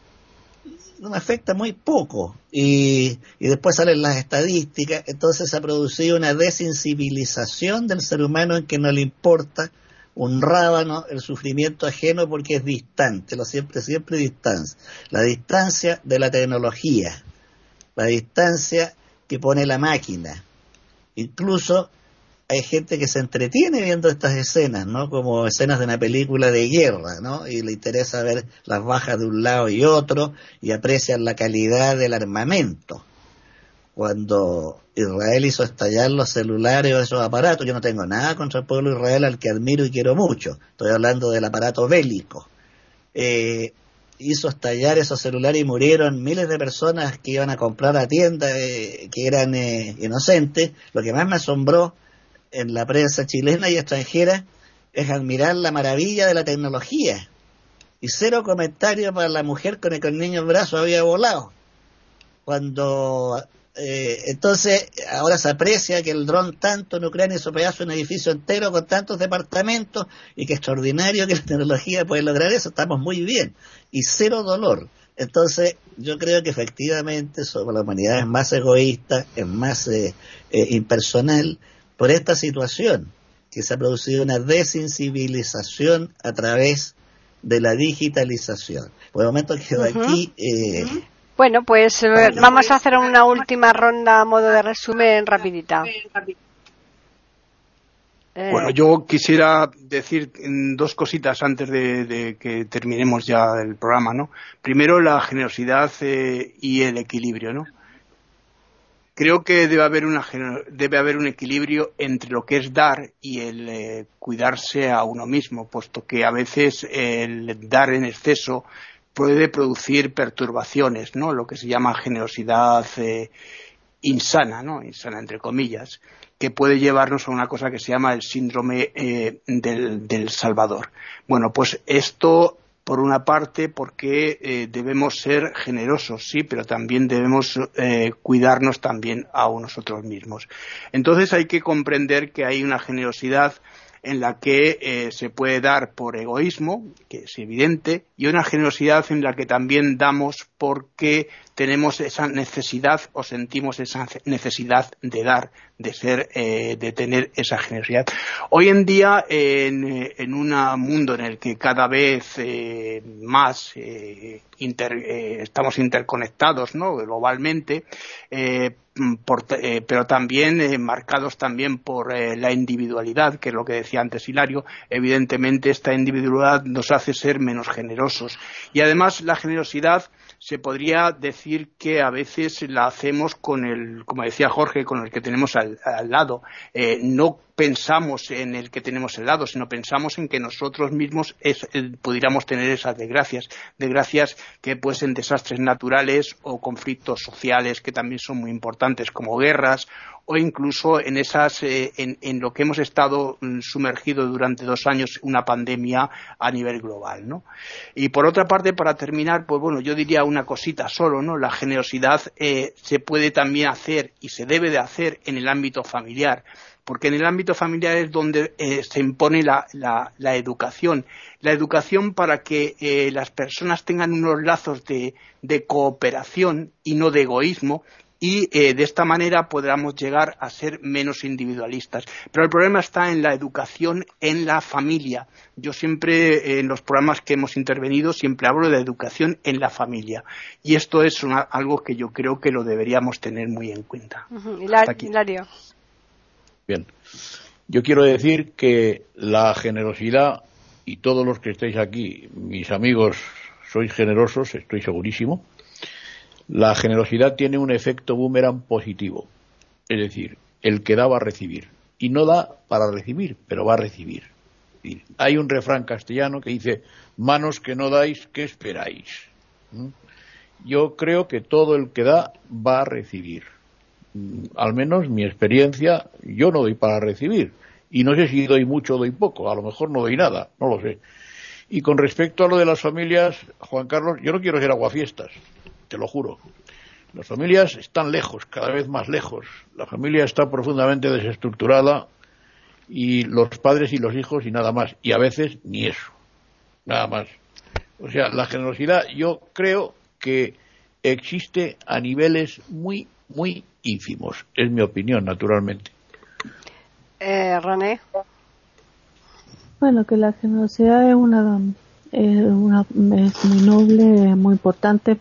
no me afecta muy poco, y, y después salen las estadísticas. Entonces se ha producido una desensibilización del ser humano en que no le importa un rábano el sufrimiento ajeno porque es distante, lo siempre, siempre distancia. La distancia de la tecnología, la distancia que pone la máquina. Incluso hay gente que se entretiene viendo estas escenas, ¿no? Como escenas de una película de guerra, ¿no? Y le interesa ver las bajas de un lado y otro y aprecian la calidad del armamento. Cuando Israel hizo estallar los celulares o esos aparatos, yo no tengo nada contra el pueblo de Israel, al que admiro y quiero mucho. Estoy hablando del aparato bélico. Eh, hizo estallar esos celulares y murieron miles de personas que iban a comprar a tiendas eh, que eran eh, inocentes. Lo que más me asombró en la prensa chilena y extranjera es admirar la maravilla de la tecnología y cero comentario para la mujer con el que el niño en brazos había volado. Cuando eh, entonces ahora se aprecia que el dron tanto en Ucrania hizo pedazo un edificio entero con tantos departamentos y que extraordinario que la tecnología puede lograr eso, estamos muy bien y cero dolor. Entonces yo creo que efectivamente sobre la humanidad es más egoísta, es más eh, eh, impersonal por esta situación, que se ha producido una desensibilización a través de la digitalización. Por el momento quedo uh-huh. aquí. Eh, uh-huh. Bueno, pues eh, vamos a hacer una última ronda a modo de resumen rapidita. Eh. Bueno, yo quisiera decir dos cositas antes de, de que terminemos ya el programa, ¿no? Primero, la generosidad eh, y el equilibrio, ¿no? Creo que debe haber una debe haber un equilibrio entre lo que es dar y el eh, cuidarse a uno mismo, puesto que a veces el dar en exceso puede producir perturbaciones, ¿no? Lo que se llama generosidad eh, insana, ¿no? Insana entre comillas, que puede llevarnos a una cosa que se llama el síndrome eh, del, del Salvador. Bueno, pues esto, por una parte, porque eh, debemos ser generosos, sí, pero también debemos eh, cuidarnos también a nosotros mismos. Entonces hay que comprender que hay una generosidad en la que eh, se puede dar por egoísmo, que es evidente, y una generosidad en la que también damos porque tenemos esa necesidad o sentimos esa necesidad de dar, de ser, eh, de tener esa generosidad. Hoy en día, en, en un mundo en el que cada vez eh, más eh, inter, eh, estamos interconectados, ¿no? Globalmente, eh, por, eh, pero también eh, marcados también por eh, la individualidad, que es lo que decía antes Hilario. Evidentemente esta individualidad nos hace ser menos generosos, y además la generosidad se podría decir que a veces la hacemos con el, como decía Jorge, con el que tenemos al, al lado. Eh, no pensamos en el que tenemos al lado, sino pensamos en que nosotros mismos es, eh, pudiéramos tener esas desgracias, desgracias que pueden ser desastres naturales o conflictos sociales que también son muy importantes, como guerras o incluso en esas eh, en, en lo que hemos estado sumergidos durante dos años, una pandemia a nivel global, ¿no? Y por otra parte, para terminar, pues bueno, yo diría una cosita solo, ¿no? La generosidad eh, se puede también hacer y se debe de hacer en el ámbito familiar, porque en el ámbito familiar es donde eh, se impone la, la, la educación. La educación para que eh, las personas tengan unos lazos de, de cooperación y no de egoísmo, y eh, de esta manera podamos llegar a ser menos individualistas. Pero el problema está en la educación en la familia. Yo siempre, eh, en los programas que hemos intervenido, siempre hablo de la educación en la familia. Y esto es una, algo que yo creo que lo deberíamos tener muy en cuenta. Uh-huh. Hilario. Bien. Yo quiero decir que la generosidad, y todos los que estáis aquí, mis amigos, sois generosos, estoy segurísimo. La generosidad tiene un efecto boomerang positivo, es decir, el que da va a recibir, y no da para recibir, pero va a recibir. Hay un refrán castellano que dice, manos que no dais, ¿qué esperáis? ¿Mm? Yo creo que todo el que da va a recibir. Al menos mi experiencia, yo no doy para recibir, y no sé si doy mucho o doy poco, a lo mejor no doy nada, no lo sé. Y con respecto a lo de las familias, Juan Carlos, yo no quiero ser aguafiestas, te lo juro. Las familias están lejos, cada vez más lejos. La familia está profundamente desestructurada, y los padres y los hijos y nada más. Y a veces ni eso, nada más. O sea, la generosidad yo creo que existe a niveles muy, muy ínfimos. Es mi opinión, naturalmente. Eh, René. Bueno, que la generosidad es una, es una es muy noble, es muy importante.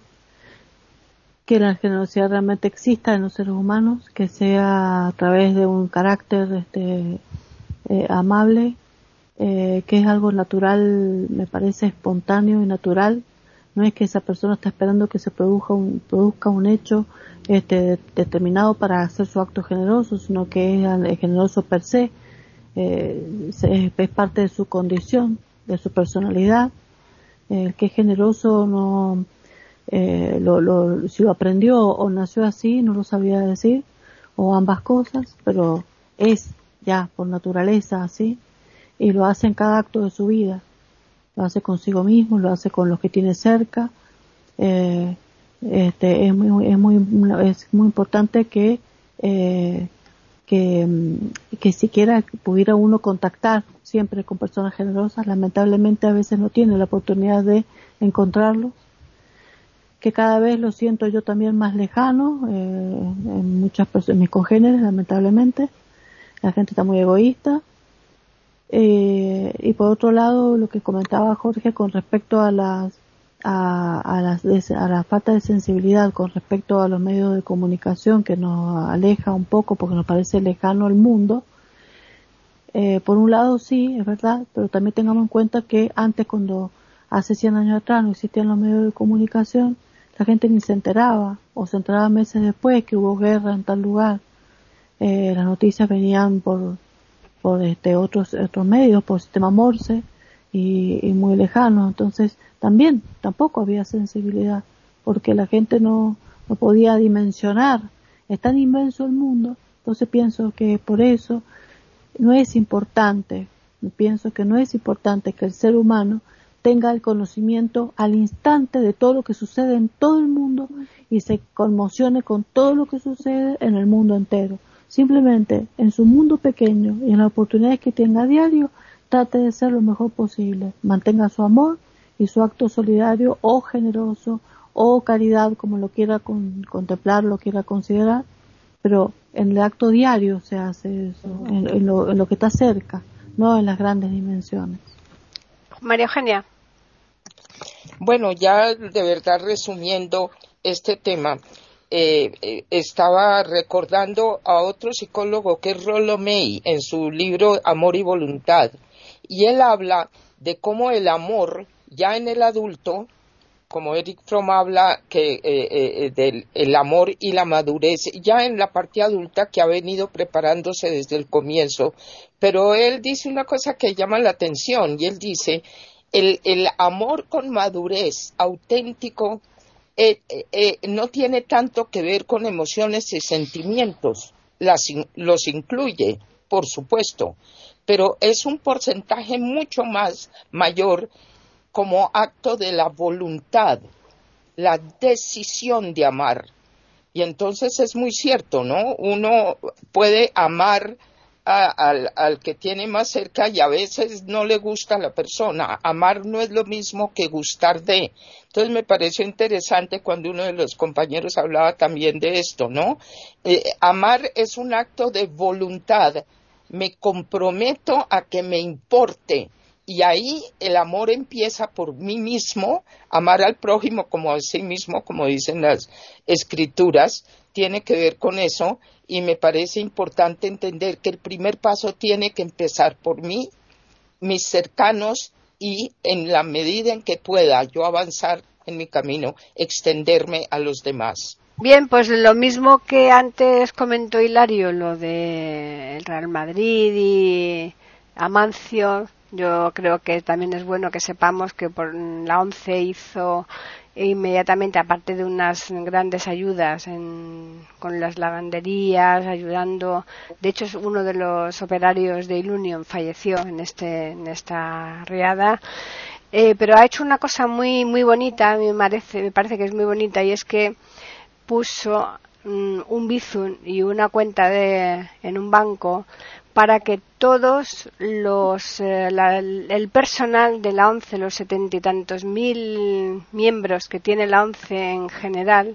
Que la generosidad realmente exista en los seres humanos, que sea a través de un carácter este, eh, amable, eh, que es algo natural, me parece espontáneo y natural. No es que esa persona está esperando que se produzca un, produzca un hecho este, determinado para hacer su acto generoso, sino que es generoso per se, eh, es, es parte de su condición, de su personalidad. El que es generoso no... Eh, lo, lo, si lo aprendió o nació así, no lo sabía decir, o ambas cosas, pero es ya por naturaleza así, y lo hace en cada acto de su vida, lo hace consigo mismo, lo hace con los que tiene cerca. eh, este, es muy, es muy, es muy importante que, eh, que, que siquiera pudiera uno contactar siempre con personas generosas. Lamentablemente a veces no tiene la oportunidad de encontrarlos, que cada vez lo siento yo también más lejano, eh, en muchas personas, mis congéneres, lamentablemente. La gente está muy egoísta. Eh, y por otro lado, lo que comentaba Jorge con respecto a las, a, a las, a la falta de sensibilidad con respecto a los medios de comunicación, que nos aleja un poco porque nos parece lejano el mundo. Eh, por un lado sí, es verdad, pero también tengamos en cuenta que antes, cuando hace cien años atrás no existían los medios de comunicación, la gente ni se enteraba, o se enteraba meses después que hubo guerra en tal lugar. Eh, las noticias venían por, por este otros, otros medios, por sistema Morse, y, y muy lejanos. Entonces, también, tampoco había sensibilidad, porque la gente no, no podía dimensionar. Es tan inmenso el mundo, entonces pienso que por eso no es importante, pienso que no es importante que el ser humano tenga el conocimiento al instante de todo lo que sucede en todo el mundo y se conmocione con todo lo que sucede en el mundo entero. Simplemente en su mundo pequeño y en las oportunidades que tenga a diario, trate de ser lo mejor posible. Mantenga su amor y su acto solidario o generoso o caridad, como lo quiera con, contemplar, lo quiera considerar, pero en el acto diario se hace eso, en, en, lo, en lo que está cerca, no en las grandes dimensiones. María Eugenia. Bueno, ya de verdad resumiendo este tema, eh, eh, estaba recordando a otro psicólogo que es Rollo May en su libro Amor y Voluntad, y él habla de cómo el amor ya en el adulto, como Eric Fromm habla que eh, eh, del el amor y la madurez ya en la parte adulta, que ha venido preparándose desde el comienzo, pero él dice una cosa que llama la atención, y él dice el, el amor con madurez auténtico eh, eh, no tiene tanto que ver con emociones y sentimientos, las, los incluye, por supuesto, pero es un porcentaje mucho más mayor como acto de la voluntad, la decisión de amar. Y entonces es muy cierto, ¿no? Uno puede amar a, al, al que tiene más cerca y a veces no le gusta a la persona. Amar no es lo mismo que gustar de. Entonces me pareció interesante cuando uno de los compañeros hablaba también de esto, ¿no? Eh, amar es un acto de voluntad. Me comprometo a que me importe. Y ahí el amor empieza por mí mismo, amar al prójimo como a sí mismo, como dicen las escrituras, tiene que ver con eso, y me parece importante entender que el primer paso tiene que empezar por mí, mis cercanos, y en la medida en que pueda yo avanzar en mi camino, extenderme a los demás. Bien, pues lo mismo que antes comentó Hilario, lo de el Real Madrid y Amancio. Yo creo que también es bueno que sepamos que por la ONCE hizo inmediatamente, aparte de unas grandes ayudas en, con las lavanderías, ayudando. De hecho, es uno de los operarios de Ilunion falleció en este en esta riada. Eh, pero ha hecho una cosa muy muy bonita, me parece, me parece que es muy bonita, y es que puso um, un Bizum y una cuenta de en un banco para que todos los eh, la, el personal de la ONCE, los setenta y tantos mil miembros que tiene la ONCE en general,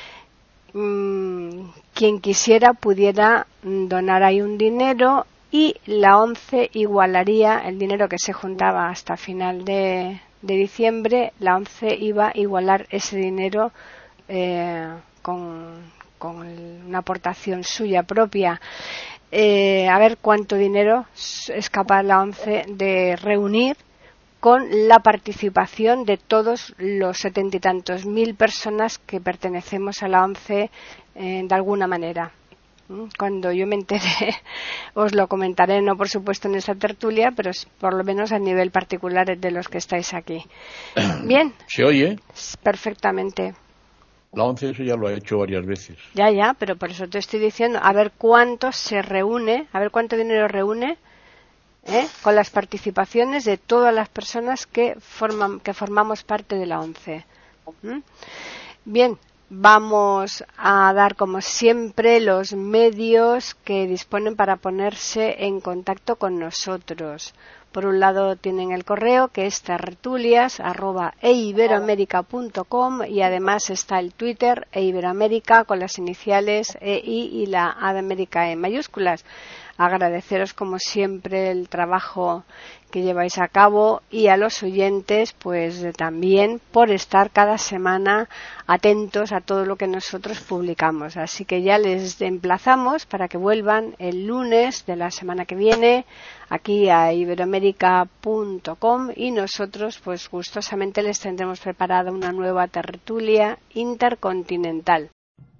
mmm, quien quisiera pudiera donar ahí un dinero, y la ONCE igualaría el dinero que se juntaba hasta final de, de diciembre. La ONCE iba a igualar ese dinero eh, con, con una aportación suya propia. Eh, a ver cuánto dinero es capaz la ONCE de reunir con la participación de todos los setenta y tantos mil personas que pertenecemos a la ONCE eh, de alguna manera. Cuando yo me entere os lo comentaré, no por supuesto en esta tertulia, pero por lo menos a nivel particular de los que estáis aquí. Bien. ¿Se oye? Perfectamente. La ONCE eso ya lo ha hecho varias veces. Ya, ya, pero por eso te estoy diciendo, a ver cuánto se reúne, a ver cuánto dinero reúne ¿eh? con las participaciones de todas las personas que forman, que formamos parte de la ONCE. ¿Mm? Bien, vamos a dar como siempre los medios que disponen para ponerse en contacto con nosotros. Por un lado tienen el correo, que es tertulias arroba e iberoamerica punto com, y además está el Twitter e iberoamerica con las iniciales E I y la A de América en mayúsculas. Agradeceros como siempre el trabajo que lleváis a cabo, y a los oyentes pues también por estar cada semana atentos a todo lo que nosotros publicamos. Así que ya les emplazamos para que vuelvan el lunes de la semana que viene aquí a iberoamerica punto com, y nosotros pues gustosamente les tendremos preparada una nueva tertulia intercontinental.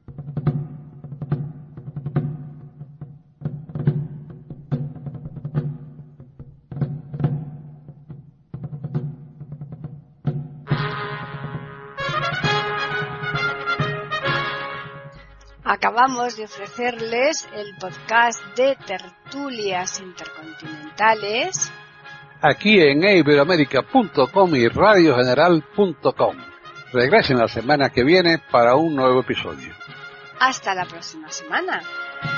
Acabamos de ofrecerles el podcast de tertulias intercontinentales aquí en e iberoamerica punto com y radio general punto com. Regresen la semana que viene para un nuevo episodio. Hasta la próxima semana.